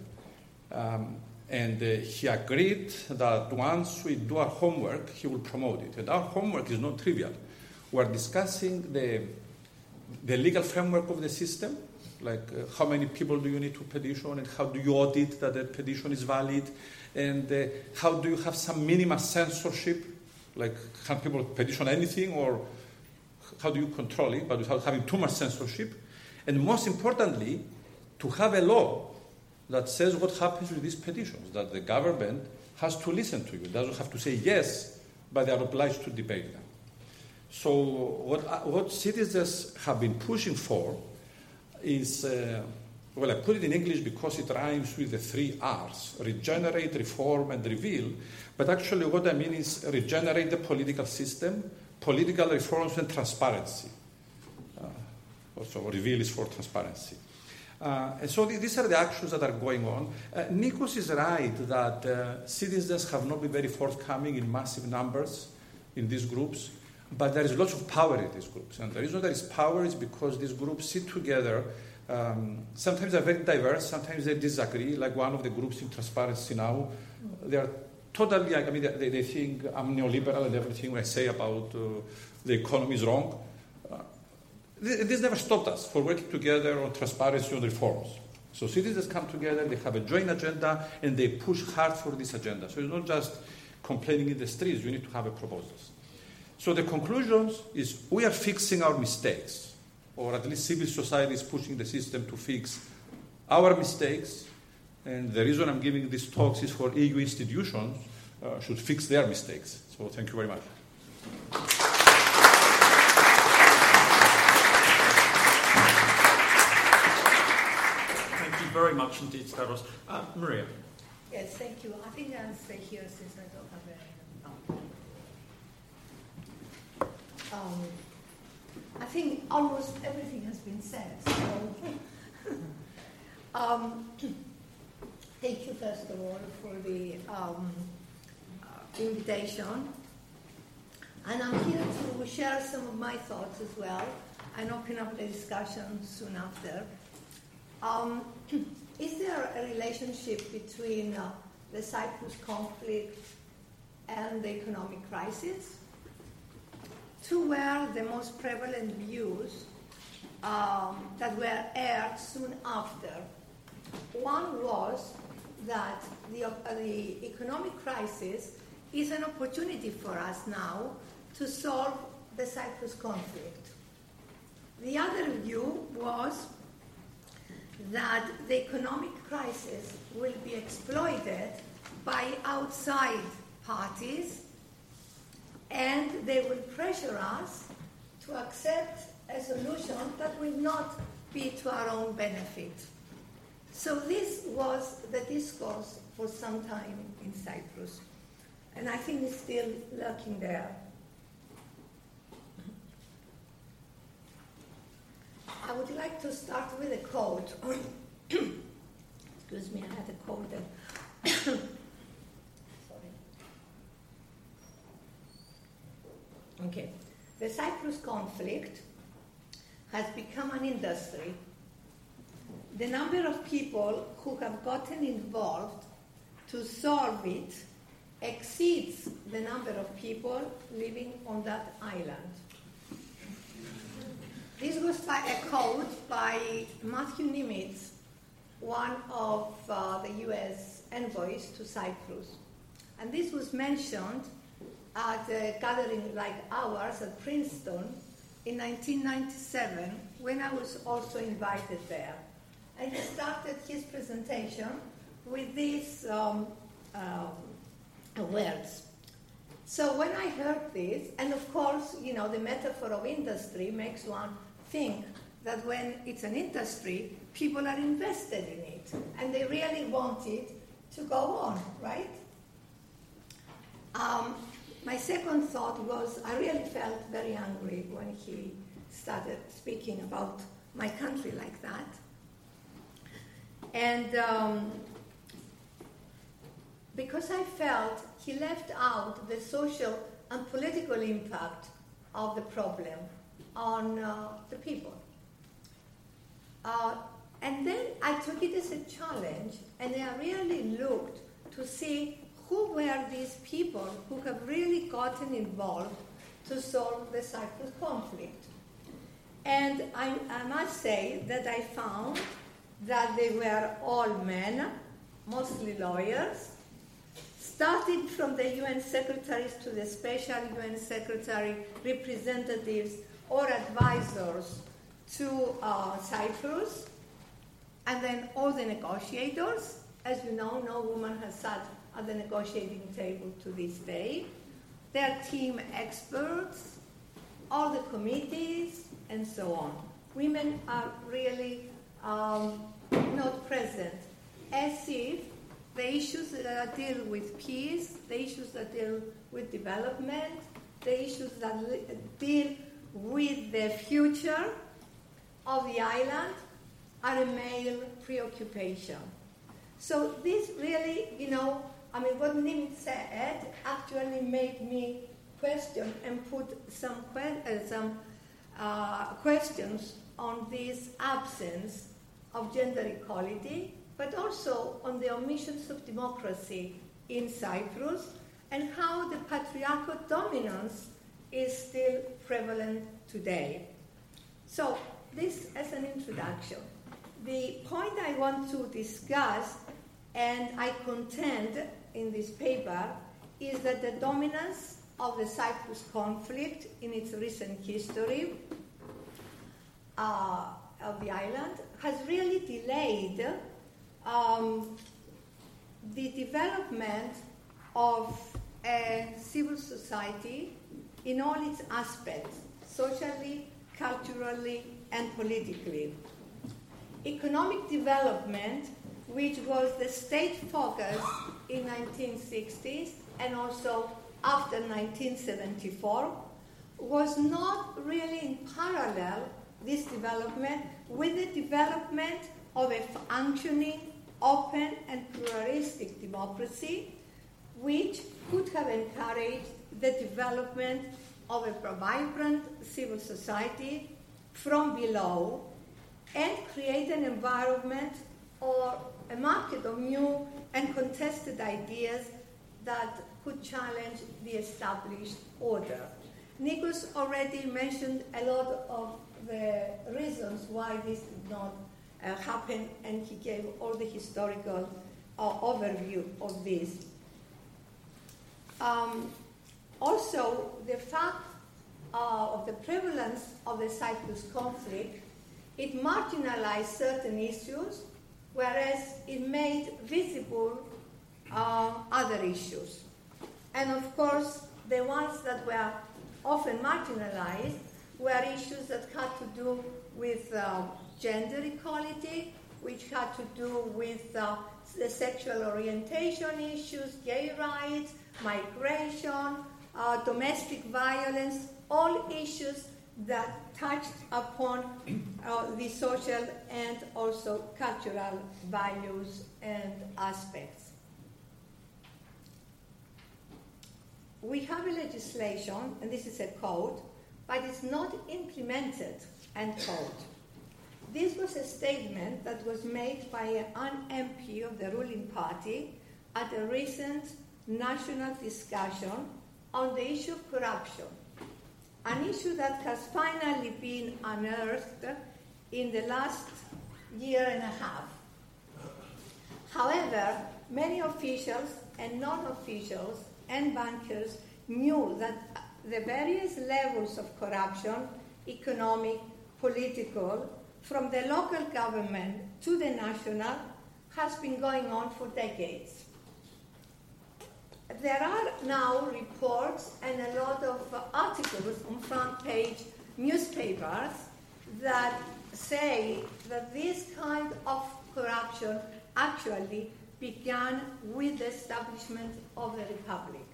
C: and he agreed that once we do our homework, he will promote it. And our homework is not trivial. We're discussing the legal framework of the system, like how many people do you need to petition, and how do you audit that the petition is valid, and how do you have some minimal censorship, like can people petition anything, or how do you control it, but without having too much censorship, and most importantly, to have a law that says what happens with these petitions, that the government has to listen to you, doesn't have to say yes, but they are obliged to debate them. So what citizens have been pushing for is, well, I put it in English because it rhymes with the 3 R's, regenerate, reform, and reveal. But actually what I mean is regenerate the political system, political reforms, and transparency. Also, reveal is for transparency. And so these are the actions that are going on. Nikos is right that citizens have not been very forthcoming in massive numbers in these groups, but there is lots of power in these groups. And the reason there is power is because these groups sit together. Sometimes they're very diverse, sometimes they disagree, like one of the groups in Transparency Now. They are totally, I mean, they think I'm neoliberal and everything I say about the economy is wrong. This never stopped us from working together on transparency and reforms. So citizens come together, they have a joint agenda, and they push hard for this agenda. So it's not just complaining in the streets, you need to have a proposals. So the conclusions is we are fixing our mistakes, or at least civil society is pushing the system to fix our mistakes. And the reason I'm giving these talks is for EU institutions should fix their mistakes. So thank you very much.
A: Very much indeed, Stavros. Maria.
D: Yes, thank you. I think I'll stay here since I don't have I think almost everything has been said. So, thank you first of all for the invitation. And I'm here to share some of my thoughts as well and open up the discussion soon after. Is there a relationship between the Cyprus conflict and the economic crisis? Two were the most prevalent views that were aired soon after. One was that the economic crisis is an opportunity for us now to solve the Cyprus conflict. The other view was that the economic crisis will be exploited by outside parties, and they will pressure us to accept a solution that will not be to our own benefit. So this was the discourse for some time in Cyprus, and I think it's still lurking there. I would like to start with a quote. Excuse me, I had a cold. Sorry. Okay. The Cyprus conflict has become an industry. The number of people who have gotten involved to solve it exceeds the number of people living on that island. This was a quote by Matthew Nimitz, one of the U.S. envoys to Cyprus. And this was mentioned at a gathering like ours at Princeton in 1997, when I was also invited there. And he started his presentation with these words. So when I heard this, and of course, you know, the metaphor of industry makes one think that when it's an industry, people are invested in it, and they really want it to go on, right? My second thought was I really felt very angry when he started speaking about my country like that. And because I felt he left out the social and political impact of the problem on the people. And then I took it as a challenge, and I really looked to see who were these people who have really gotten involved to solve the Cyprus conflict. And I must say that I found that they were all men, mostly lawyers, starting from the UN secretaries to the special UN secretary representatives or advisors to Cyprus, and then all the negotiators. As you know, no woman has sat at the negotiating table to this day. Their team experts, all the committees, and so on. Women are really not present, as if the issues that deal with peace, the issues that deal with development, the issues that deal with the future of the island are a male preoccupation. So this really, what Nimitz said actually made me question and put some questions on this absence of gender equality, but also on the omissions of democracy in Cyprus and how the patriarchal dominance is still prevalent today. So this as an introduction. The point I want to discuss, and I contend in this paper, is that the dominance of the Cyprus conflict in its recent history of the island has really delayed the development of a civil society in all its aspects, socially, culturally, and politically. Economic development, which was the state focus in 1960s and also after 1974, was not really in parallel, this development, with the development of a functioning, open and pluralistic democracy, which could have encouraged the development of a vibrant civil society from below and create an environment or a market of new and contested ideas that could challenge the established order. Nikos already mentioned a lot of the reasons why this did not happen, and he gave all the historical overview of this. Also, the fact of the prevalence of the Cyprus conflict, it marginalized certain issues, whereas it made visible other issues. And of course, the ones that were often marginalized were issues that had to do with gender equality, which had to do with the sexual orientation issues, gay rights, migration, domestic violence, all issues that touched upon the social and also cultural values and aspects. We have a legislation, and this is a code, but it's not implemented, end quote. This was a statement that was made by an MP of the ruling party at a recent national discussion on the issue of corruption, an issue that has finally been unearthed in the last year and a half. However, many officials and non-officials and bankers knew that the various levels of corruption, economic, political, from the local government to the national, has been going on for decades. There are now reports and a lot of articles on front page newspapers that say that this kind of corruption actually began with the establishment of the Republic.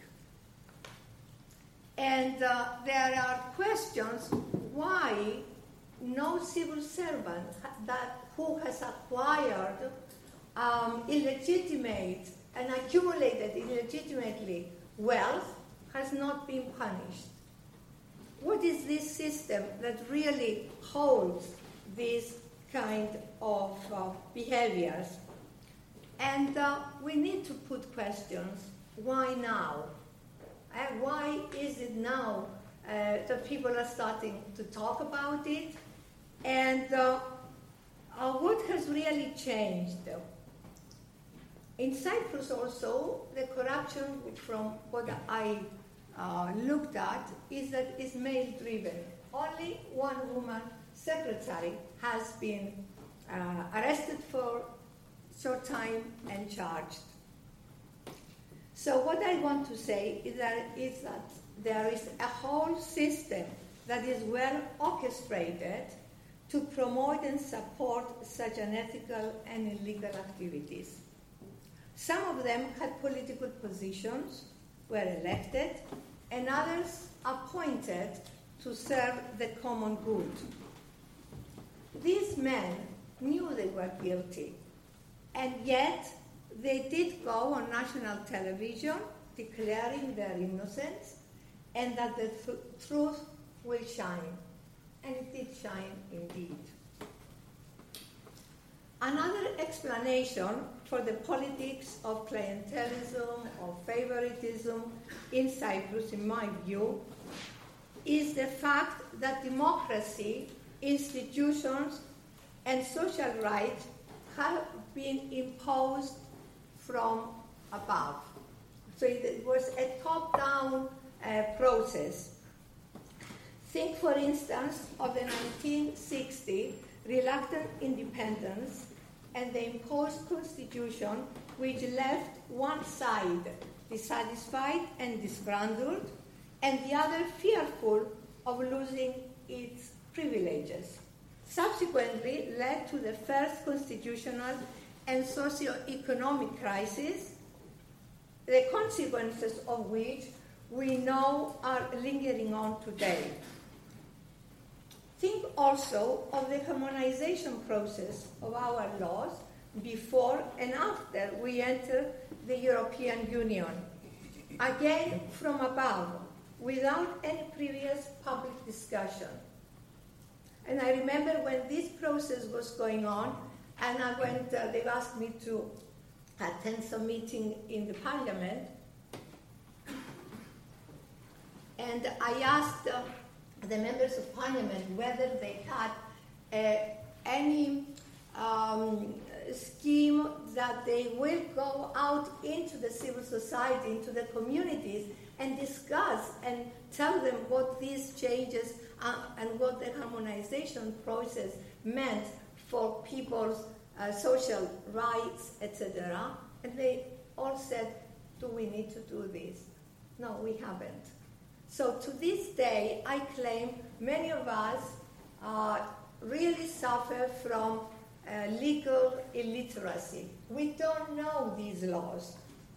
D: And there are questions why no civil servant who has acquired illegitimate and accumulated illegitimately wealth has not been punished. What is this system that really holds this kind of behaviors? And we need to put questions. Why now? Why is it now that people are starting to talk about it? And what has really changed? In Cyprus also, the corruption, from what I looked at, is that it's male-driven. Only one woman secretary has been arrested for short time and charged. So what I want to say is that there is a whole system that is well orchestrated to promote and support such unethical and illegal activities. Some of them had political positions, were elected, and others appointed to serve the common good. These men knew they were guilty, and yet they did go on national television declaring their innocence and that the truth will shine. And it did shine indeed. Another explanation for the politics of clientelism or favoritism in Cyprus, in my view, is the fact that democracy, institutions, and social rights have been imposed from above. So it was a top-down process. Think, for instance, of the 1960 reluctant independence and the imposed constitution, which left one side dissatisfied and disgruntled, and the other fearful of losing its privileges. Subsequently led to the first constitutional and socio-economic crisis, the consequences of which we know are lingering on today. Think also of the harmonization process of our laws before and after we entered the European Union. Again, from above, without any previous public discussion. And I remember when this process was going on, and I went, they asked me to attend some meeting in the parliament, and I asked the members of parliament whether they had any scheme that they will go out into the civil society, into the communities, and discuss and tell them what these changes and what the harmonization process meant for people's social rights, etc. And they all said, do we need to do this? No, we haven't. So to this day, I claim many of us really suffer from legal illiteracy. We don't know these laws.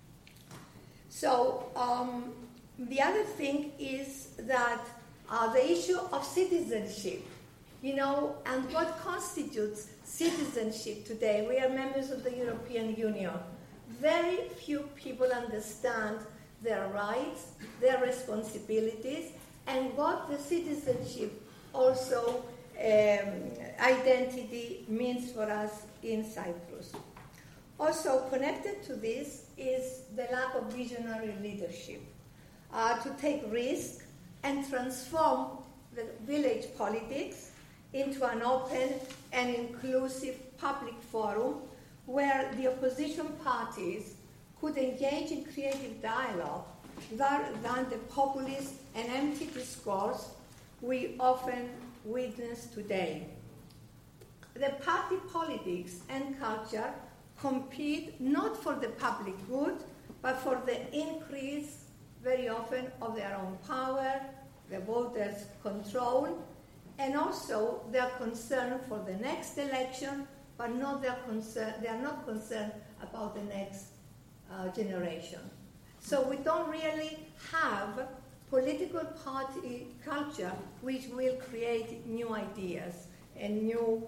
D: So the other thing is that the issue of citizenship, and what constitutes citizenship today. We are members of the European Union. Very few people understand their rights, their responsibilities, and what the citizenship also identity means for us in Cyprus. Also connected to this is the lack of visionary leadership to take risks and transform the village politics into an open and inclusive public forum where the opposition parties could engage in creative dialogue rather than the populist and empty discourse we often witness today. The party politics and culture compete not for the public good, but for the increase, very often, of their own power, the voters' control, and also their concern for the next election, but they are not concerned about the next generation. So we don't really have political party culture which will create new ideas and new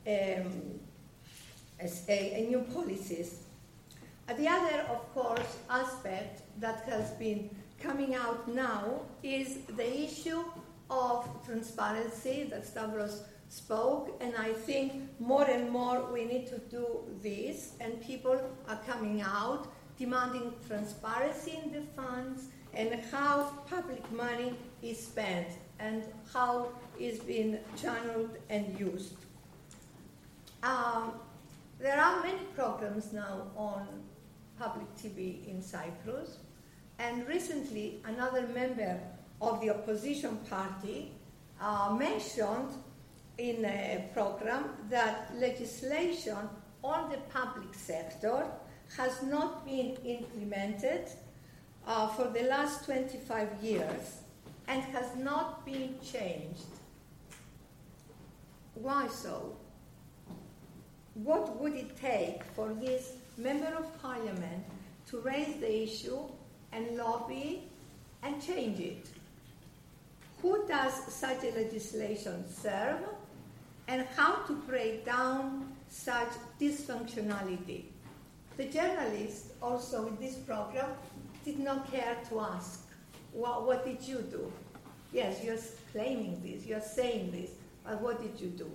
D: policies. The other, of course, aspect that has been coming out now is the issue of transparency that Stavros spoke, and I think more and more we need to do this, and people are coming out demanding transparency in the funds and how public money is spent and how it's been channeled and used. There are many programs now on public TV in Cyprus, and recently another member of the opposition party mentioned in a program that legislation on the public sector has not been implemented for the last 25 years and has not been changed. Why so? What would it take for this member of parliament to raise the issue and lobby and change it? Who does such a legislation serve, and how to break down such dysfunctionality? The journalists also in this program did not care to ask, what did you do? Yes, you're claiming this, you're saying this, but what did you do?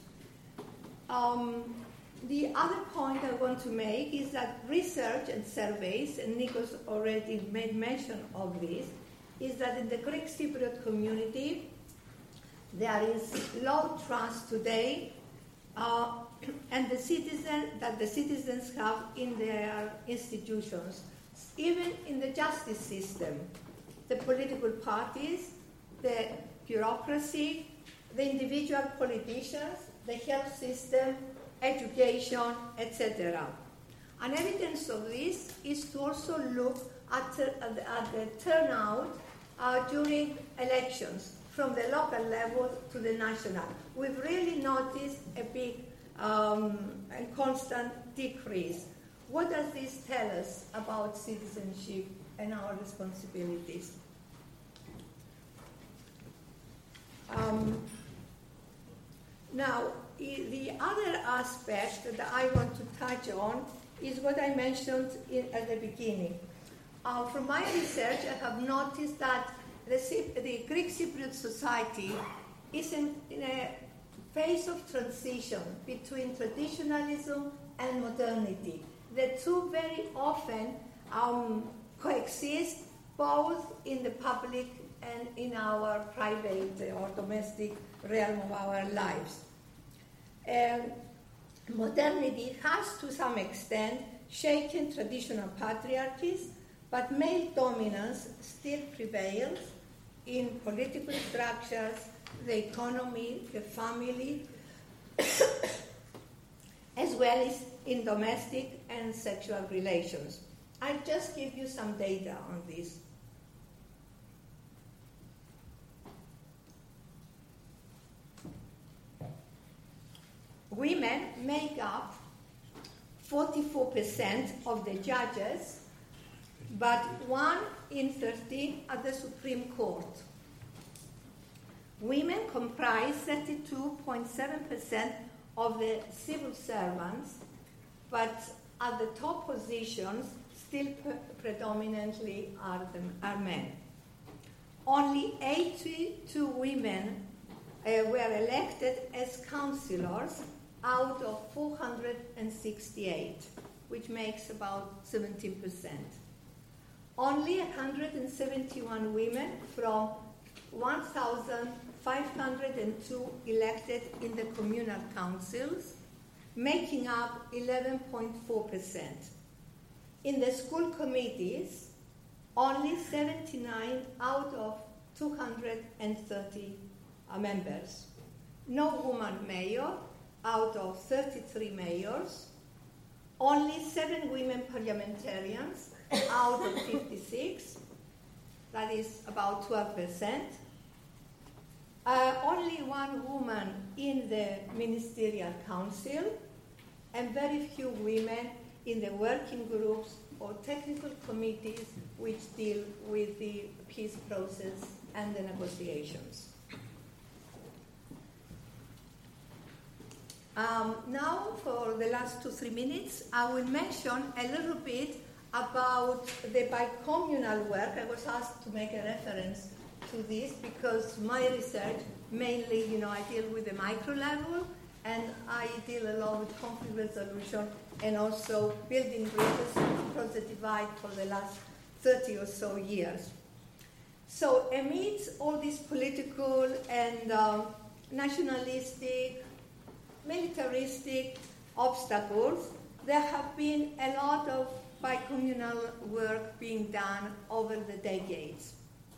D: The other point I want to make is that research and surveys, and Nikos already made mention of this, is that in the Greek Cypriot community there is low trust today and the citizens have in their institutions, even in the justice system, the political parties, the bureaucracy, the individual politicians, the health system, education, etc. An evidence of this is to also look at the turnout during elections, from the local level to the national. We've really noticed a big and constant decrease. What does this tell us about citizenship and our responsibilities? Now, the other aspect that I want to touch on is what I mentioned at the beginning. From my research, I have noticed that the Greek Cypriot society is in a phase of transition between traditionalism and modernity. The two very often coexist both in the public and in our private or domestic realm of our lives. Modernity has to some extent shaken traditional patriarchies, but male dominance still prevails in political structures, the economy, the family, as well as in domestic and sexual relations. I'll just give you some data on this. Women make up 44% of the judges, but 1 in 13 at the Supreme Court. Women comprise 32.7% of the civil servants, but at the top positions still predominantly are men. Only 82 women were elected as councillors out of 468, which makes about 17%. Only 171 women from 1,502 elected in the communal councils, making up 11.4%. In the school committees, only 79 out of 230 members. No woman mayor out of 33 mayors. Only 7 women parliamentarians out of 56. That is about 12%. only one woman in the ministerial council, and very few women in the working groups or technical committees which deal with the peace process and the negotiations. Now, for the last 2-3 minutes, I will mention a little bit about the bicommunal work. I was asked to make a reference to this because my research mainly, I deal with the micro level, and I deal a lot with conflict resolution and also building bridges across the divide for the last 30 or so years. So amidst all these political and nationalistic, militaristic obstacles, there have been a lot of bicommunal work being done over the decades.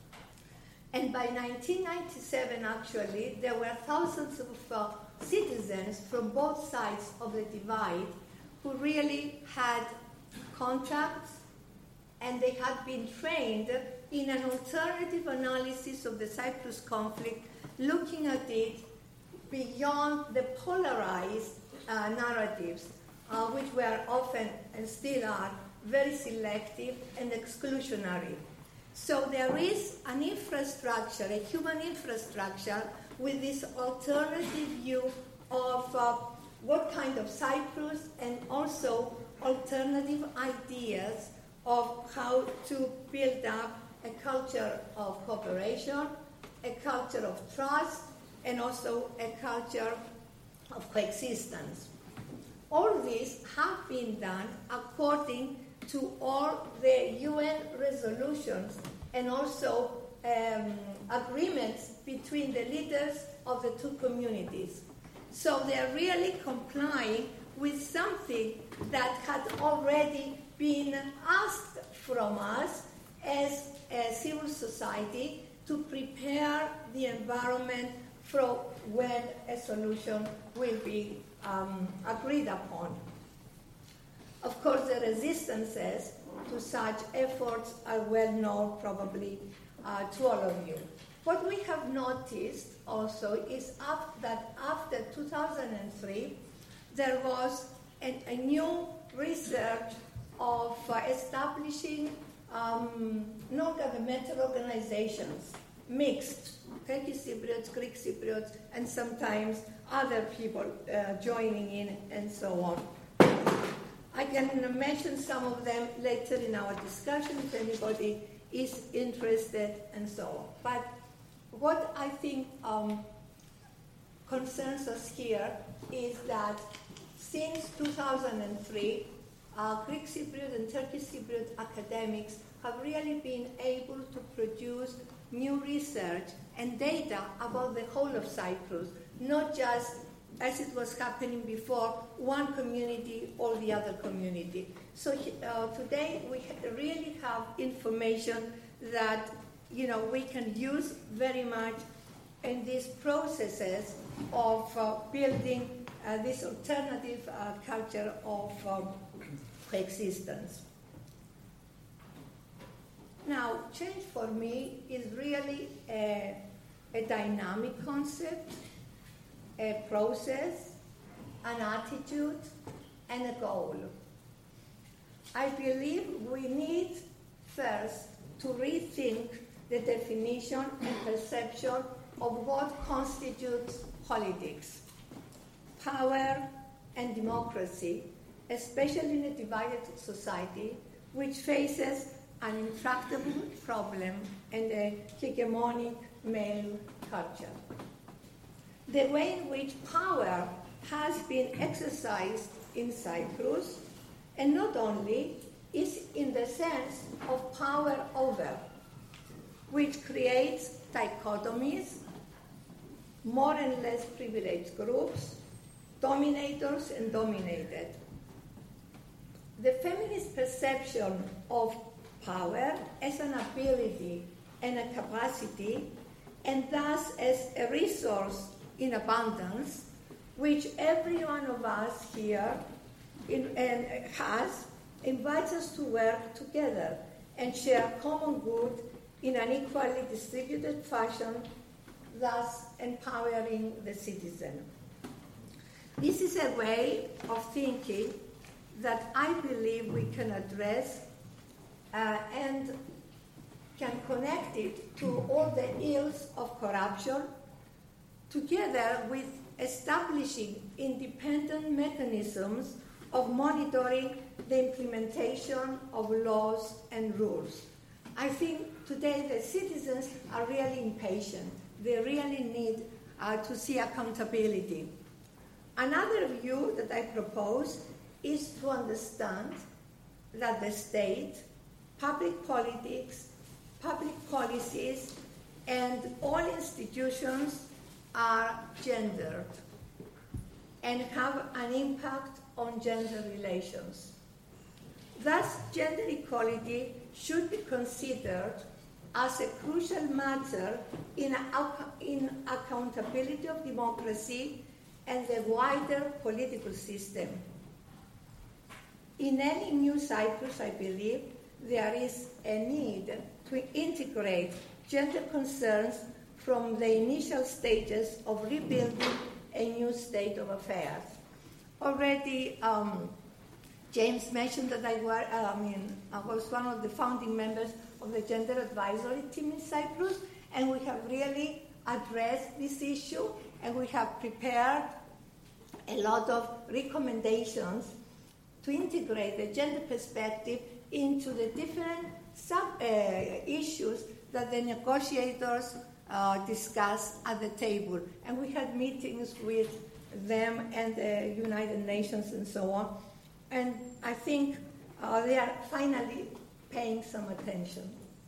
D: And by 1997, actually, there were thousands of citizens from both sides of the divide who really had contacts, and they had been trained in an alternative analysis of the Cyprus conflict, looking at it beyond the polarized narratives, which were often and still are very selective and exclusionary. So there is an infrastructure, a human infrastructure, with this alternative view of what kind of Cyprus, and also alternative ideas of how to build up a culture of cooperation, a culture of trust, and also a culture of coexistence. All these have been done according to all the UN resolutions and also agreements between the leaders of the two communities. So they are really complying with something that had already been asked from us as a civil society to prepare the environment for when a solution will be agreed upon. Of course, the resistances to such efforts are well known probably to all of you. What we have noticed also is that after 2003, there was a new research of establishing non-governmental organizations, mixed, Turkish Cypriots, Greek Cypriots, and sometimes other people joining in and so on. I can mention some of them later in our discussion if anybody is interested and so on. But what I think concerns us here is that since 2003, Greek Cypriot and Turkish Cypriot academics have really been able to produce new research and data about the whole of Cyprus, not just, as it was happening before, one community or the other community. So today we really have information that we can use very much in these processes of building this alternative culture of coexistence. Now, change for me is really a dynamic concept, a process, an attitude, and a goal. I believe we need first to rethink the definition and perception of what constitutes politics, power, and democracy, especially in a divided society which faces an intractable problem and a hegemonic male culture. The way in which power has been exercised in Cyprus, and not only, is in the sense of power over, which creates dichotomies, more and less privileged groups, dominators and dominated. The feminist perception of power as an ability and a capacity, and thus as a resource in abundance, which every one of us here has, invites us to work together and share common good in an equally distributed fashion thus empowering the citizen. This is a way of thinking that I believe we can address and can connect it to all the ills of corruption, together with establishing independent mechanisms of monitoring the implementation of laws and rules. I think today the citizens are really impatient. They really need to see accountability. Another view that I propose is to understand that the state, public politics, public policies, and all institutions are gendered and have an impact on gender relations. Thus, gender equality should be considered as a crucial matter in accountability of democracy and the wider political system. In any new Cyprus, I believe, there is a need to integrate gender concerns from the initial stages of rebuilding a new state of affairs. Already, James mentioned that I was one of the founding members of the Gender Advisory Team in Cyprus, and we have really addressed this issue, and we have prepared a lot of recommendations to integrate the gender perspective into the different sub-issues that the negotiators discuss at the table. And we had meetings with them and the United Nations and so on. And I think they are finally paying some attention.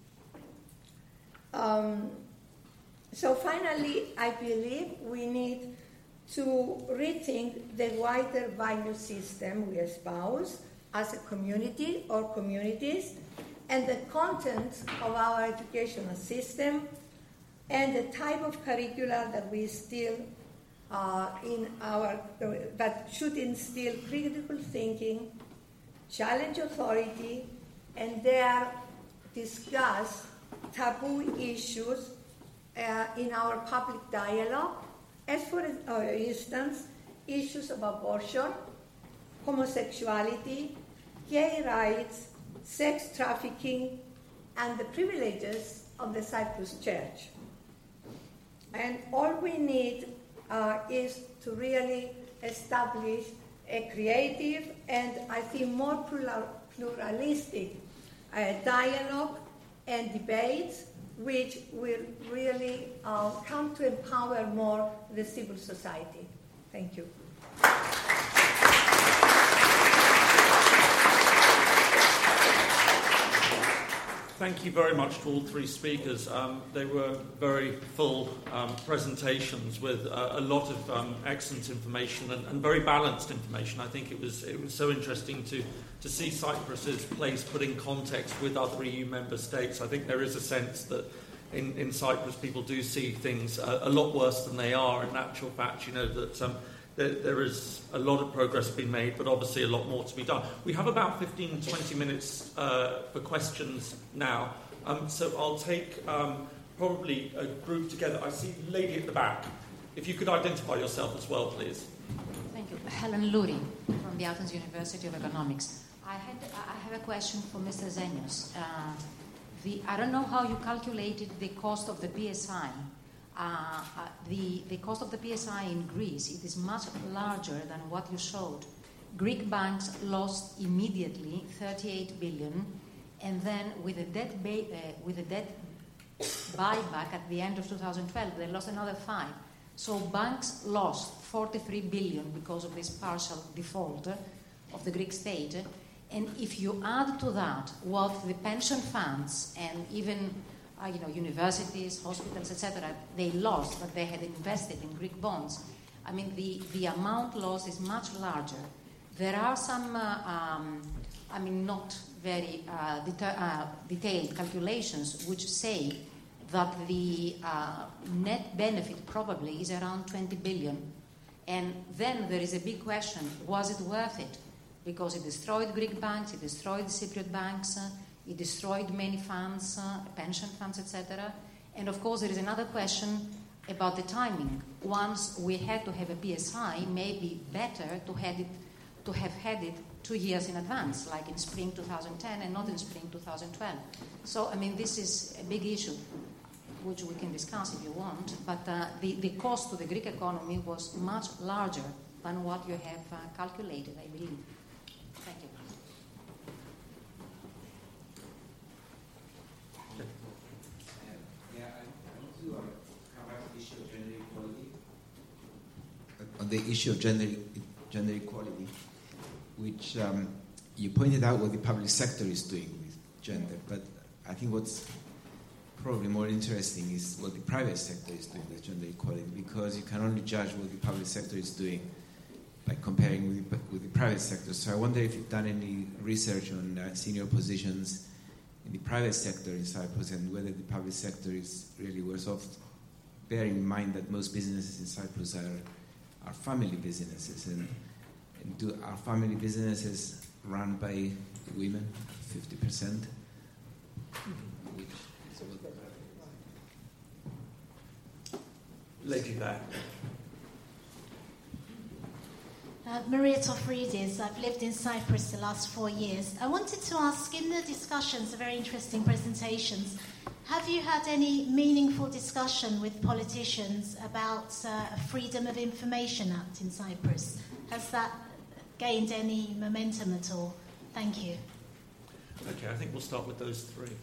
D: So finally, I believe we need to rethink the wider value system we espouse as a community or communities, and the content of our educational system, and the type of curricula that we instill that should instill critical thinking, challenge authority, and dare discuss taboo issues in our public dialogue, as for instance, issues of abortion, homosexuality, gay rights, sex trafficking, and the privileges of the Cyprus Church. And all we need is to really establish a creative and, I think, more pluralistic dialogue and debates, which will really come to empower more the civil society. Thank you.
A: Thank you very much to all three speakers. They were very full presentations with a lot of excellent information and very balanced information. I think it was so interesting to see Cyprus's place put in context with other EU member states. I think there is a sense that in Cyprus people do see things a lot worse than they are. In actual fact, that there is a lot of progress being made, but obviously a lot more to be done. We have about 15-20 minutes for questions now, so I'll take probably a group together. I see the lady at the back. If you could identify yourself as well, please.
E: Thank you. Helen Lurie from the Athens University of Economics. I have a question for Mr. Zenios. I don't know how you calculated the cost of the PSI. The cost of the PSI in Greece, it is much larger than what you showed. Greek banks lost immediately 38 billion, and then with the debt buyback at the end of 2012, they lost another 5. So banks lost 43 billion because of this partial default of the Greek state. And if you add to that what the pension funds and even universities, hospitals, etc., they lost, but they had invested in Greek bonds. I mean, the amount lost is much larger. There are some, not very detailed calculations which say that the net benefit probably is around 20 billion. And then there is a big question, was it worth it? Because it destroyed Greek banks, it destroyed Cypriot banks, it destroyed many funds, pension funds, etc. And of course, there is another question. about the timing. Once we had to have a PSI, maybe better to have had it 2 years in advance, like in spring 2010 and not in spring 2012. So, I mean, this is a big issue, which we can discuss if you want, but the cost to the Greek economy was much larger than what you have calculated, I believe. Thank you.
F: On the issue of gender equality, which you pointed out what the public sector is doing with gender, but I think what's probably more interesting is what the private sector is doing with gender equality, because you can only judge what the public sector is doing by comparing with the private sector. So I wonder if you've done any research on senior positions in the private sector in Cyprus and whether the public sector is really worse off, bearing in mind that most businesses in Cyprus are family businesses, and are family businesses run by women, 50%?
A: Lady there.
G: Maria Tofridis. I've lived in Cyprus the last 4 years. I wanted to ask, in the discussions, the very interesting presentations, have you had any meaningful discussion with politicians about a Freedom of Information Act in Cyprus? Has that gained any momentum at all? Thank you.
A: Okay, I think we'll start with those three.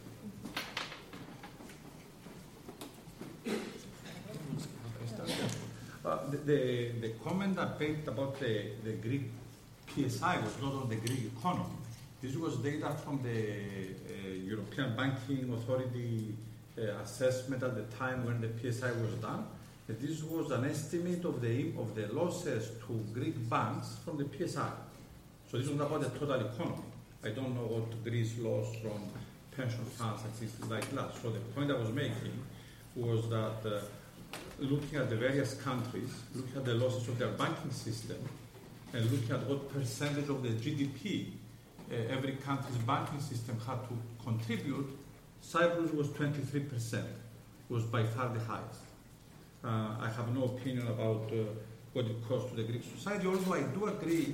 C: The comment I made about the Greek PSI was not on the Greek economy. This was data from the European Banking Authority assessment at the time when the PSI was done. This was an estimate of the losses to Greek banks from the PSI. So this was not about the total economy. I don't know what Greece lost from pension funds and things like that. So the point I was making was that looking at the various countries, looking at the losses of their banking system, and looking at what percentage of the GDP every country's banking system had to contribute, Cyprus was 23%, was by far the highest. I have no opinion about what it cost to the Greek society, although I do agree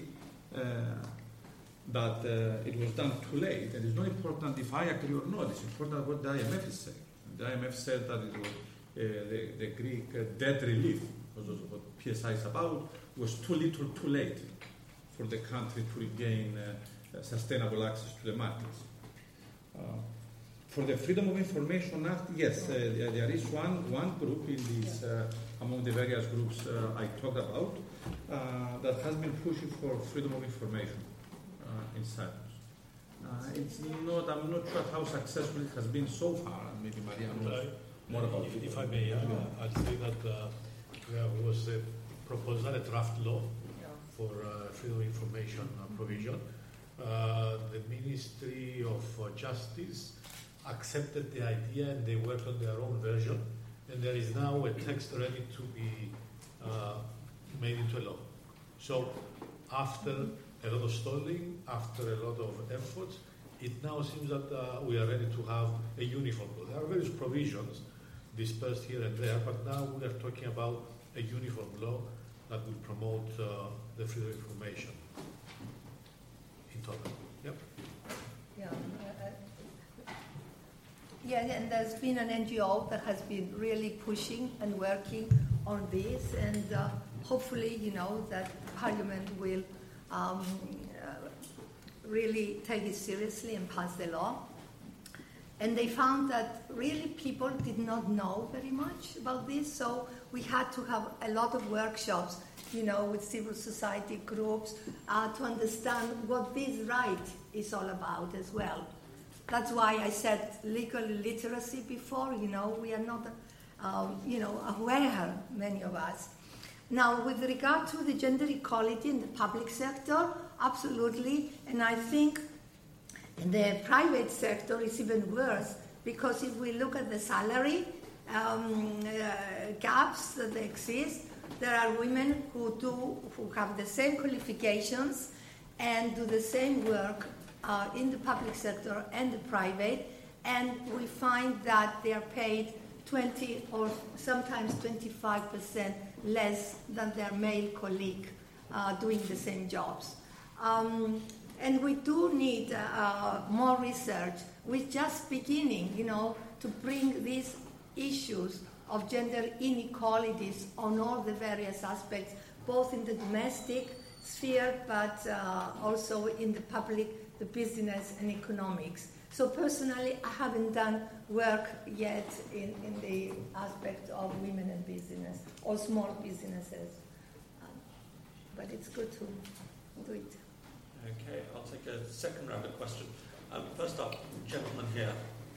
C: that it was done too late. And it's not important if I agree or not, it's important what the IMF is saying. The IMF said that it was the Greek debt relief, which was what PSI is about, was too little too late for the country to regain sustainable access to the markets. For the Freedom of Information Act, yes, there is one group in this, among the various groups I talked about, that has been pushing for freedom of information in Cyprus. I'm not sure how successful it has been so far. Maybe Maria knows more about it.
B: If I may, I'd say that there was a proposal, a draft law for freedom of information provision. The Ministry of Justice accepted the idea and they worked on their own version, and there is now a text ready to be made into a law. So after a lot of stalling, after a lot of efforts, it now seems that we are ready to have a uniform law. There are various provisions dispersed here and there, but now we are talking about a uniform law that will promote the freedom of information in total. Yep.
D: Yeah, and there's been an NGO that has been really pushing and working on this, and hopefully, that Parliament will really take it seriously and pass the law. And they found that really people did not know very much about this, so we had to have a lot of workshops, with civil society groups to understand what this right is all about as well. That's why I said legal literacy before, we are not, aware, many of us. Now, with regard to the gender equality in the public sector, absolutely, and I think in the private sector it's even worse, because if we look at the salary gaps that exist, there are women who have the same qualifications and do the same work in the public sector and the private, and we find that they are paid 20 or sometimes 25% less than their male colleague doing the same jobs. And we do need more research. We're just beginning, to bring these issues of gender inequalities on all the various aspects, both in the domestic sphere, but also in the public, the business and economics. So personally, I haven't done work yet in the aspect of women in business or small businesses. But it's good to do it.
A: Okay, I'll take a second round of questions. First up, gentleman here.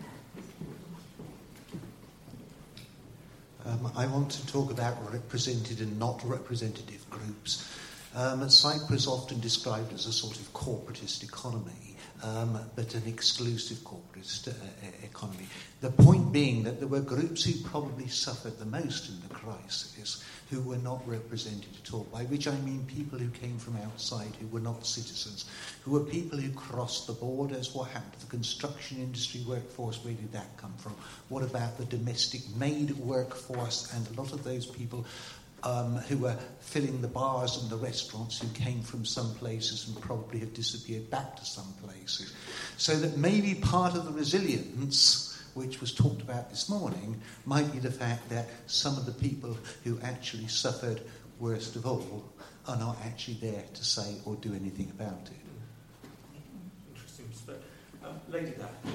H: I want to talk about represented and not representative groups. Cyprus often described as a sort of corporatist economy, but an exclusive corporatist economy. The point being that there were groups who probably suffered the most in the crisis who were not represented at all, by which I mean people who came from outside, who were not citizens, who were people who crossed the borders. What happened to the construction industry workforce? Where did that come from? What about the domestic maid workforce? And a lot of those people who were filling the bars and the restaurants, who came from some places and probably have disappeared back to some places. So that maybe part of the resilience, which was talked about this morning, might be the fact that some of the people who actually suffered worst of all are not actually there to say or do anything about it.
A: Interesting perspective. Lady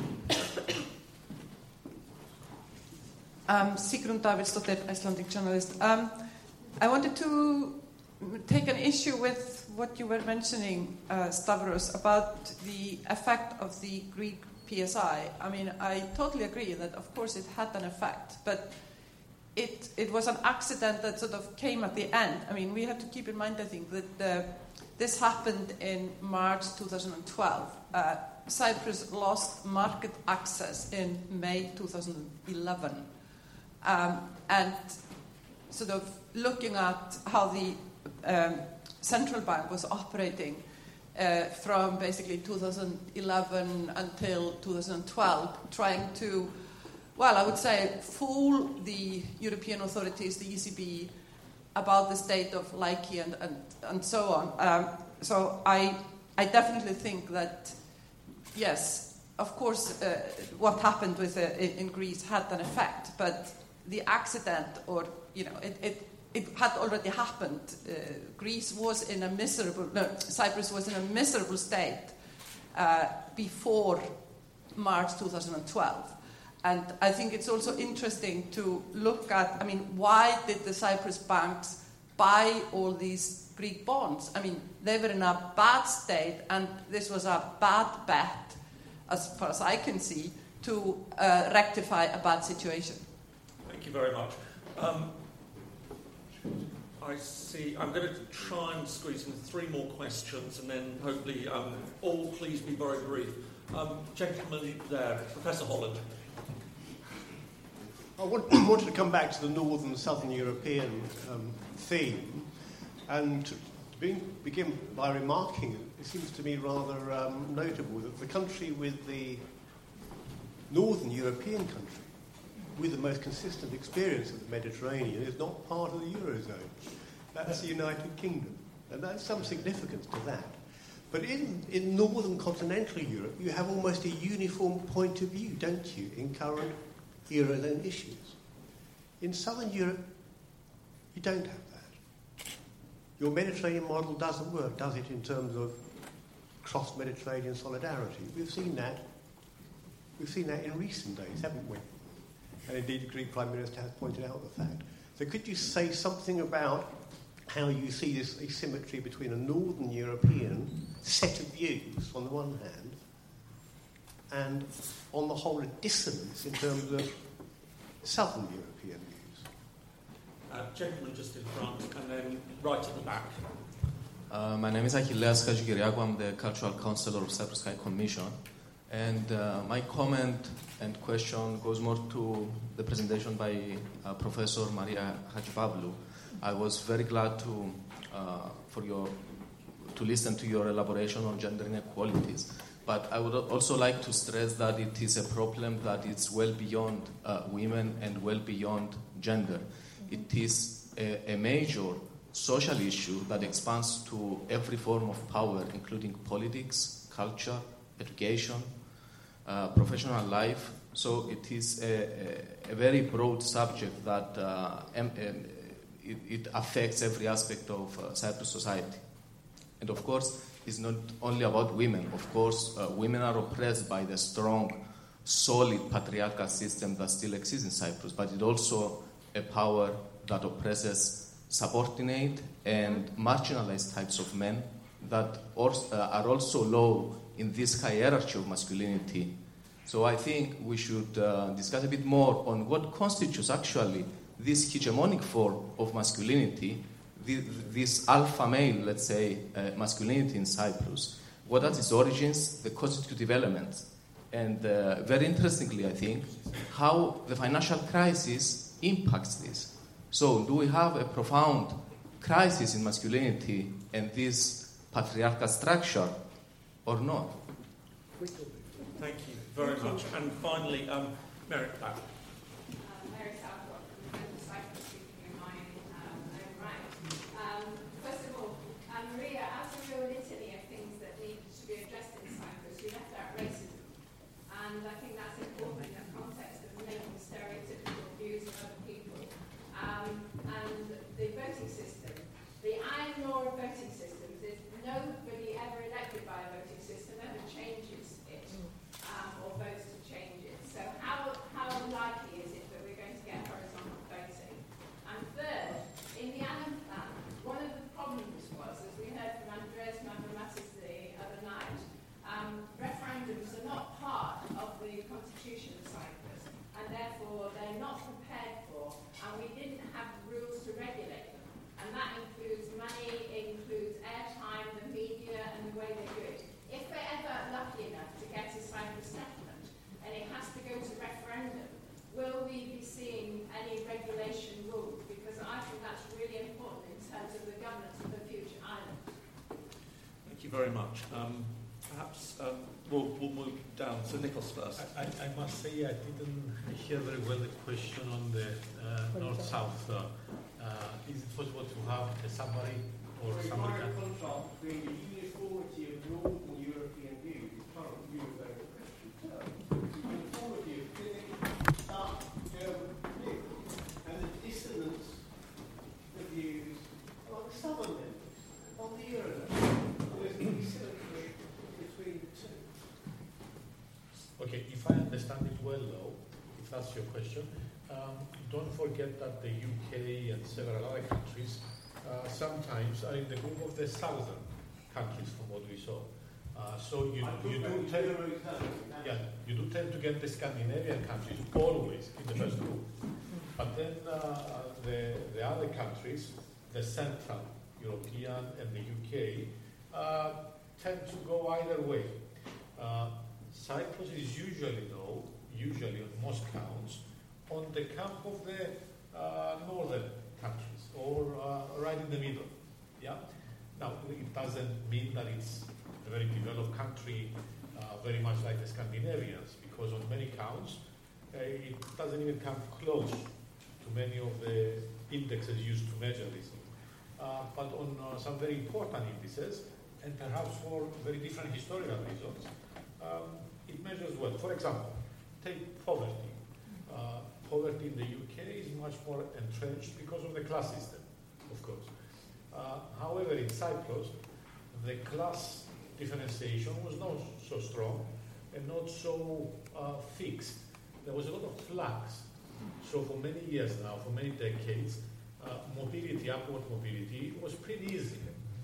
A: there.
I: Sigrun Davidsdóttir, Icelandic journalist. I wanted to take an issue with what you were mentioning, Stavros, about the effect of the Greek PSI. I mean, I totally agree that, of course, it had an effect, but it was an accident that sort of came at the end. I mean, we have to keep in mind, I think, that this happened in March 2012. Cyprus lost market access in May 2011. And sort of looking at how the central bank was operating from basically 2011 until 2012, trying to, well, I would say, fool the European authorities, the ECB, about the state of Laiki and so on. So I definitely think that, yes, of course, what happened with in Greece had an effect, but the accident, or it had already happened. Cyprus was in a miserable state before March 2012. And I think it's also interesting to look at, why did the Cyprus banks buy all these Greek bonds? They were in a bad state, and this was a bad bet, as far as I can see, to rectify a bad situation.
A: Thank you very much. I see. I'm going to try and squeeze in 3 more questions, and then hopefully all please be very brief. Gentleman there, Professor Holland.
J: I wanted to come back to the northern and southern European theme, and to begin by remarking, it seems to me rather notable that the country with the northern European country with the most consistent experience of the Mediterranean is not part of the Eurozone. That's the United Kingdom. And there's some significance to that. But in northern continental Europe, you have almost a uniform point of view, don't you, in current Eurozone issues. In southern Europe, you don't have that. Your Mediterranean model doesn't work, does it, in terms of cross-Mediterranean solidarity? We've seen that in recent days, haven't we? And indeed, the Greek Prime Minister has pointed out the fact. So could you say something about how you see this asymmetry between a northern European set of views, on the one hand, and, on the whole, a dissonance in terms of southern European views?
A: Gentleman just in front, and then right at the back.
K: My name is Achilleas Chagikyriakou. I'm the Cultural Councillor of Cyprus High Commission. And my comment and question goes more to the presentation by Professor Maria Hagipavlou. I was very glad to listen to your elaboration on gender inequalities. But I would also like to stress that it is a problem that is well beyond women and well beyond gender. It is a major social issue that expands to every form of power, including politics, culture, education, professional life. So it is a very broad subject that it affects every aspect of Cyprus society. And of course, it's not only about women. Of course, women are oppressed by the strong, solid patriarchal system that still exists in Cyprus, but it's also a power that oppresses subordinate and marginalized types of men that are also low in this hierarchy of masculinity. So I think we should discuss a bit more on what constitutes actually this hegemonic form of masculinity, this alpha male, let's say, masculinity in Cyprus. What are its origins, the constitutive elements, and very interestingly, I think, how the financial crisis impacts this. So do we have a profound crisis in masculinity and this patriarchal structure or not?
A: Thank you very much. And finally, Merrick back.
L: Mary Southwark from Cyprus, speaking in my own right. First of all, Maria, as a real litany of things that need to be addressed in Cyprus, you left out racism. And I think that's important in the context of making stereotypical views of other people. And the voting system. The iron law of voting systems is nobody ever elected by a voting system ever changes it or votes to change it. So how likely is it that we're going to get horizontal voting? And third, in the Annan Plan, one of the problems was, as we heard from Andreas Mavromatis the other night, referendums are not part of the Constitution of Cyprus, and therefore they're not prepared for, and we didn't have rules to regulate them. And that includes money, it includes airtime, the media, and the way they do it. If we're ever lucky enough to get a Cyprus settlement, and it has to go to referendum, will we be seeing any regulation rules? Because I think that's really important in terms of the governance of the future island.
A: Thank you very much. Perhaps we'll move down. So Nicholas first.
B: I must say I didn't hear very well the question on the north-south. Is it possible to have a summary or summary?
J: Contrast between the uniformity of northern European views, current view of their the uniformity of Finnish, Dutch, German views, and the dissonance of views among southern members on the Eurozone. There's an asymmetry between the two.
B: Okay, if I understand it well, though, if that's your question, don't forget that the UK and several other countries sometimes are in the group of the southern countries, from what we saw. So you do tend to get the Scandinavian countries always in the first group. But then the other countries, the Central European and the UK, tend to go either way. Cyprus is usually on most counts, on the camp of the northern countries, or right in the middle. Yeah. Now, it doesn't mean that it's a very developed country, very much like the Scandinavians, because on many counts, it doesn't even come close to many of the indexes used to measure this. But on some very important indices, and perhaps for very different historical reasons, it measures well. For example, take poverty. Poverty in the UK is much more entrenched because of the class system, of course. However, in Cyprus, the class differentiation was not so strong and not so fixed. There was a lot of flux. So for many years now, for many decades, mobility, upward mobility, was pretty easy.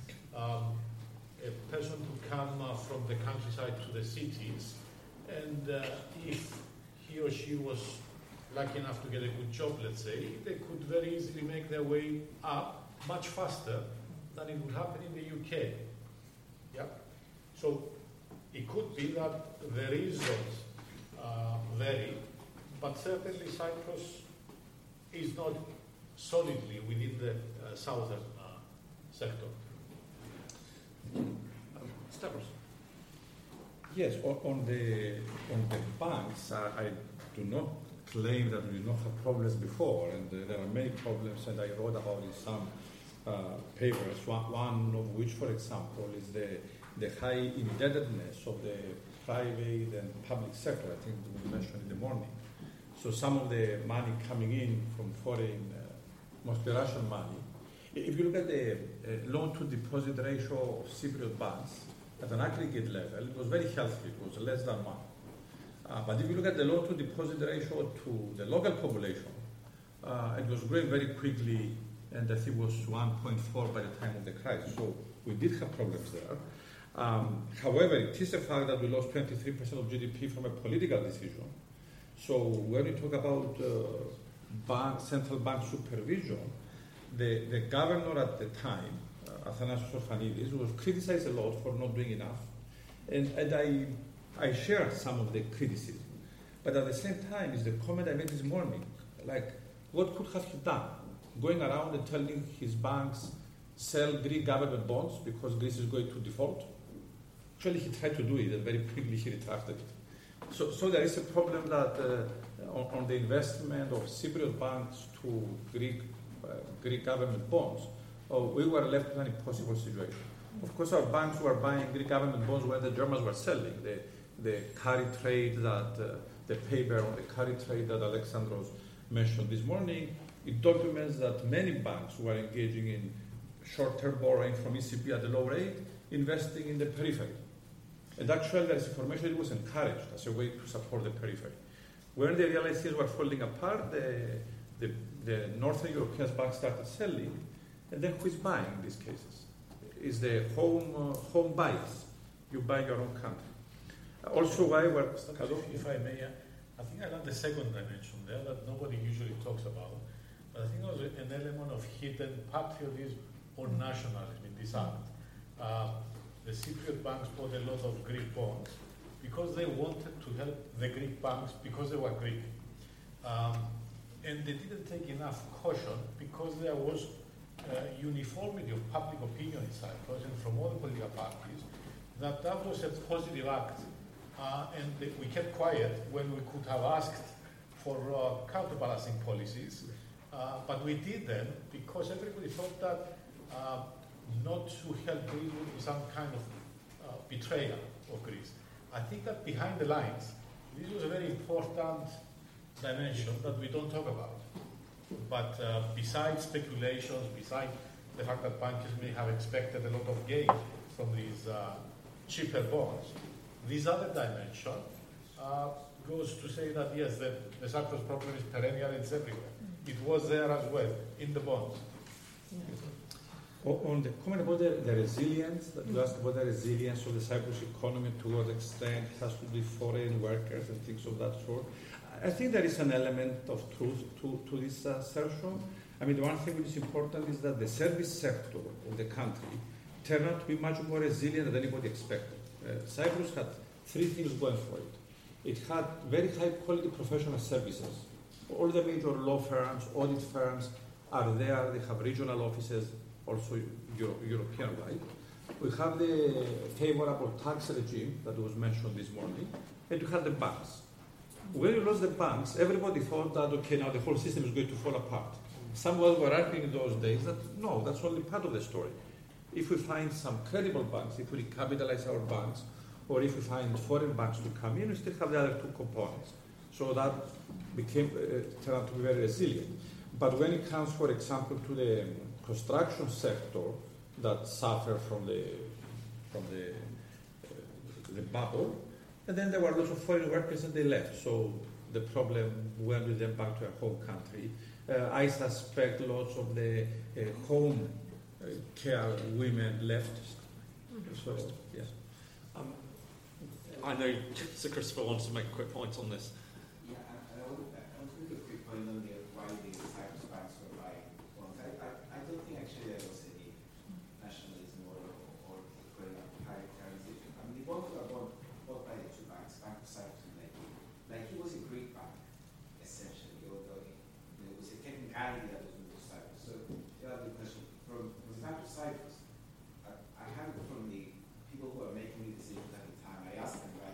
B: A person could come from the countryside to the cities, and if he or she was lucky enough to get a good job, let's say, they could very easily make their way up much faster than it would happen in the UK. Yeah? So it could be that the reasons vary, but certainly Cyprus is not solidly within the southern sector.
A: Stavros.
C: Yes, on the banks, I do not claim that we did not have problems before, and there are many problems, and I wrote about in some papers. One of which, for example, is the high indebtedness of the private and public sector. I think we mentioned in the morning. So some of the money coming in from foreign, mostly Russian money. If you look at the loan-to-deposit ratio of Cypriot banks at an aggregate level, it was very healthy. It was less than 1. But if you look at the loan-to-deposit ratio to the local population, it was growing very quickly, and I think it was 1.4 by the time of the crisis. So we did have problems there. However, it is a fact that we lost 23% of GDP from a political decision. So when we talk about central bank supervision, the governor at the time, Athanasios Orphanidis, was criticized a lot for not doing enough. And I share some of the criticism. But at the same time, is the comment I made this morning, like, what could have he done? Going around and telling his banks, sell Greek government bonds because Greece is going to default? Actually, he tried to do it, and very quickly he retracted it. So there is a problem that on the investment of Cypriot banks to Greek government bonds, we were left in an impossible situation. Of course, our banks were buying Greek government bonds when the Germans were selling. The carry trade that, the paper on the carry trade that Alexandros mentioned this morning, it documents that many banks were engaging in short-term borrowing from ECB at a low rate, investing in the periphery. And actually, there is information that it was encouraged as a way to support the periphery. When they realized things were falling apart, the Northern European banks started selling, and then who is buying in these cases? Is the home buyers. You buy your own country. Also, why we're...
B: If I may, I think I learned the second dimension there that nobody usually talks about. But I think there was an element of hidden patriotism or nationalism in this act. The Cypriot banks bought a lot of Greek bonds because they wanted to help the Greek banks because they were Greek. And they didn't take enough caution because there was uniformity of public opinion in Cyprus and from all the political parties that was a positive act. And we kept quiet when we could have asked for counterbalancing policies. But we didn't because everybody thought that not to help Greece would be some kind of betrayal of Greece. I think that behind the lines, this was a very important dimension that we don't talk about. But besides speculations, besides the fact that bankers may have expected a lot of gain from these cheaper bonds, this other dimension goes to say that yes, the Cyprus problem is perennial, it's everywhere. It was there as well, in the bonds.
C: On the comment about the resilience, that you asked about the resilience of the Cyprus economy, to what extent it has to be foreign workers and things of that sort, I think there is an element of truth to this assertion. I mean, the one thing which is important is that the service sector of the country turned out to be much more resilient than anybody expected. Cyprus had three things going for it. It had very high quality professional services. All the major law firms, audit firms are there. They have regional offices, also European-wide. We have the favorable tax regime that was mentioned this morning, and you have the banks. When you lost the banks, everybody thought that, okay, now the whole system is going to fall apart. Some were arguing in those days that, no, that's only part of the story. If we find some credible banks, if we recapitalize our banks, or if we find foreign banks to come in, we still have the other two components. So that turned out to be very resilient. But when it comes, for example, to the construction sector that suffered from the bubble, and then there were lots of foreign workers and they left. So the problem went with them back to their home country. I suspect lots of the home care women left. So, yes.
A: I know Sir Christopher wants to make a quick point on this.
F: Yeah, I want to make a quick point on why the Cyprus banks were buying bonds. I don't think actually there was any nationalism or paritization. I mean, the bonds were bought by the two banks, Bank of Cyprus and Laiki. Laiki was a Greek bank, essentially, although there was a technicality that was moved to Cyprus. So the other question, from the Bank of Cyprus, I have it from the people who are making the decisions at the time. I asked them why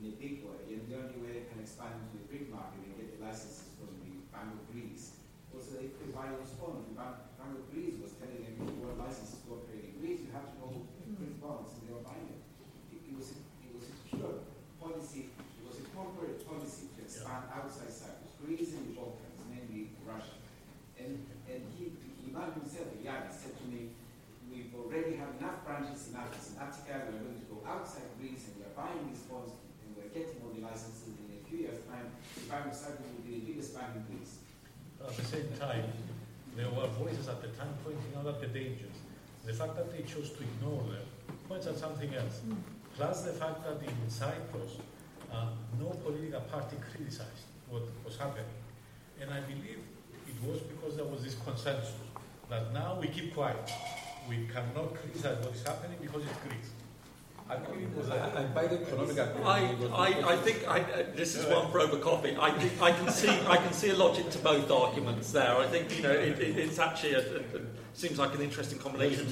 F: in a big way, and the only way they can expand into the Greek market and get the licenses from the Bank of Greece was that they could buy those bonds. The Bank of Greece was telling them, if you want licenses to operate in Greece, you have to know Greek bonds, and they were buying them. It was a pure policy, it was a corporate policy to expand outside Cyprus, Greece and the Balkans, namely Russia. And Ivan himself, Yannis, said to me, we already have enough branches in Athens and Attica, we're going to go outside Greece and we're buying these bonds and we're getting all the licenses. In a few years' time, the Bank of Cyprus will be the biggest bank in Greece.
B: At the same time, there were voices at the time pointing out at the dangers. The fact that they chose to ignore them points at something else. Plus the fact that in Cyprus, no political party criticized what was happening. And I believe it was because there was this consensus that now we keep quiet. We cannot criticize what is happening because it's Greece. I believe it was
C: and by the economic
A: I think this is one for over coffee. I can see a logic to both arguments there. I think it's actually seems like an interesting combination.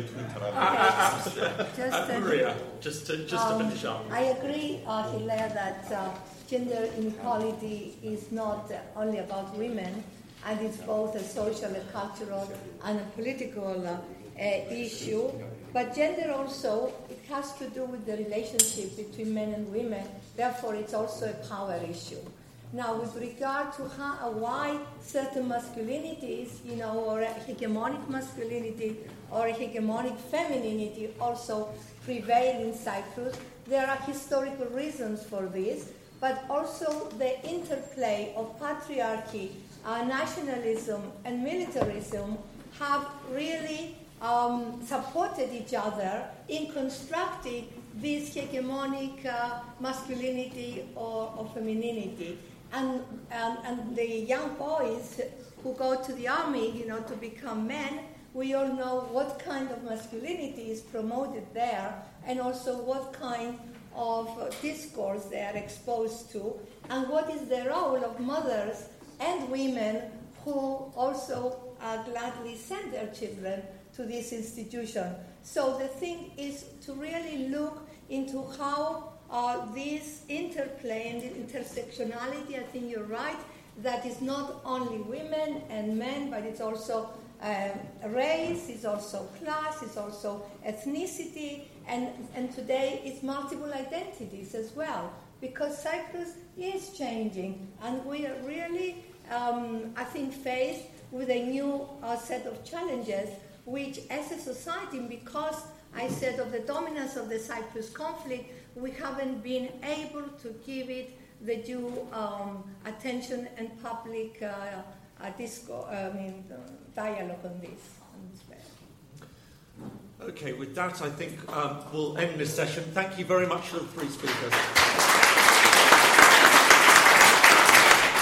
A: Maria, just to finish up.
D: I agree, Hilaire, that gender inequality is not only about women, and it's both a social, a cultural, and a political issue. But gender also, it has to do with the relationship between men and women. Therefore, it's also a power issue. Now, with regard to why certain masculinities, or a hegemonic masculinity or a hegemonic femininity also prevail in Cyprus, there are historical reasons for this, but also the interplay of patriarchy, nationalism, and militarism have really supported each other in constructing this hegemonic masculinity or femininity. And the young boys who go to the army, to become men, we all know what kind of masculinity is promoted there, and also what kind of discourse they are exposed to, and what is the role of mothers and women who also gladly send their children to this institution. So the thing is to really look into how this interplay and intersectionality, I think you're right, that is not only women and men, but it's also race, it's also class, it's also ethnicity, and today it's multiple identities as well, because Cyprus is changing, and we are really, I think, faced with a new set of challenges, which as a society, because I said of the dominance of the Cyprus conflict, we haven't been able to give it the due attention and public dialogue on this.
A: Okay, with that, I think we'll end this session. Thank you very much to the three speakers.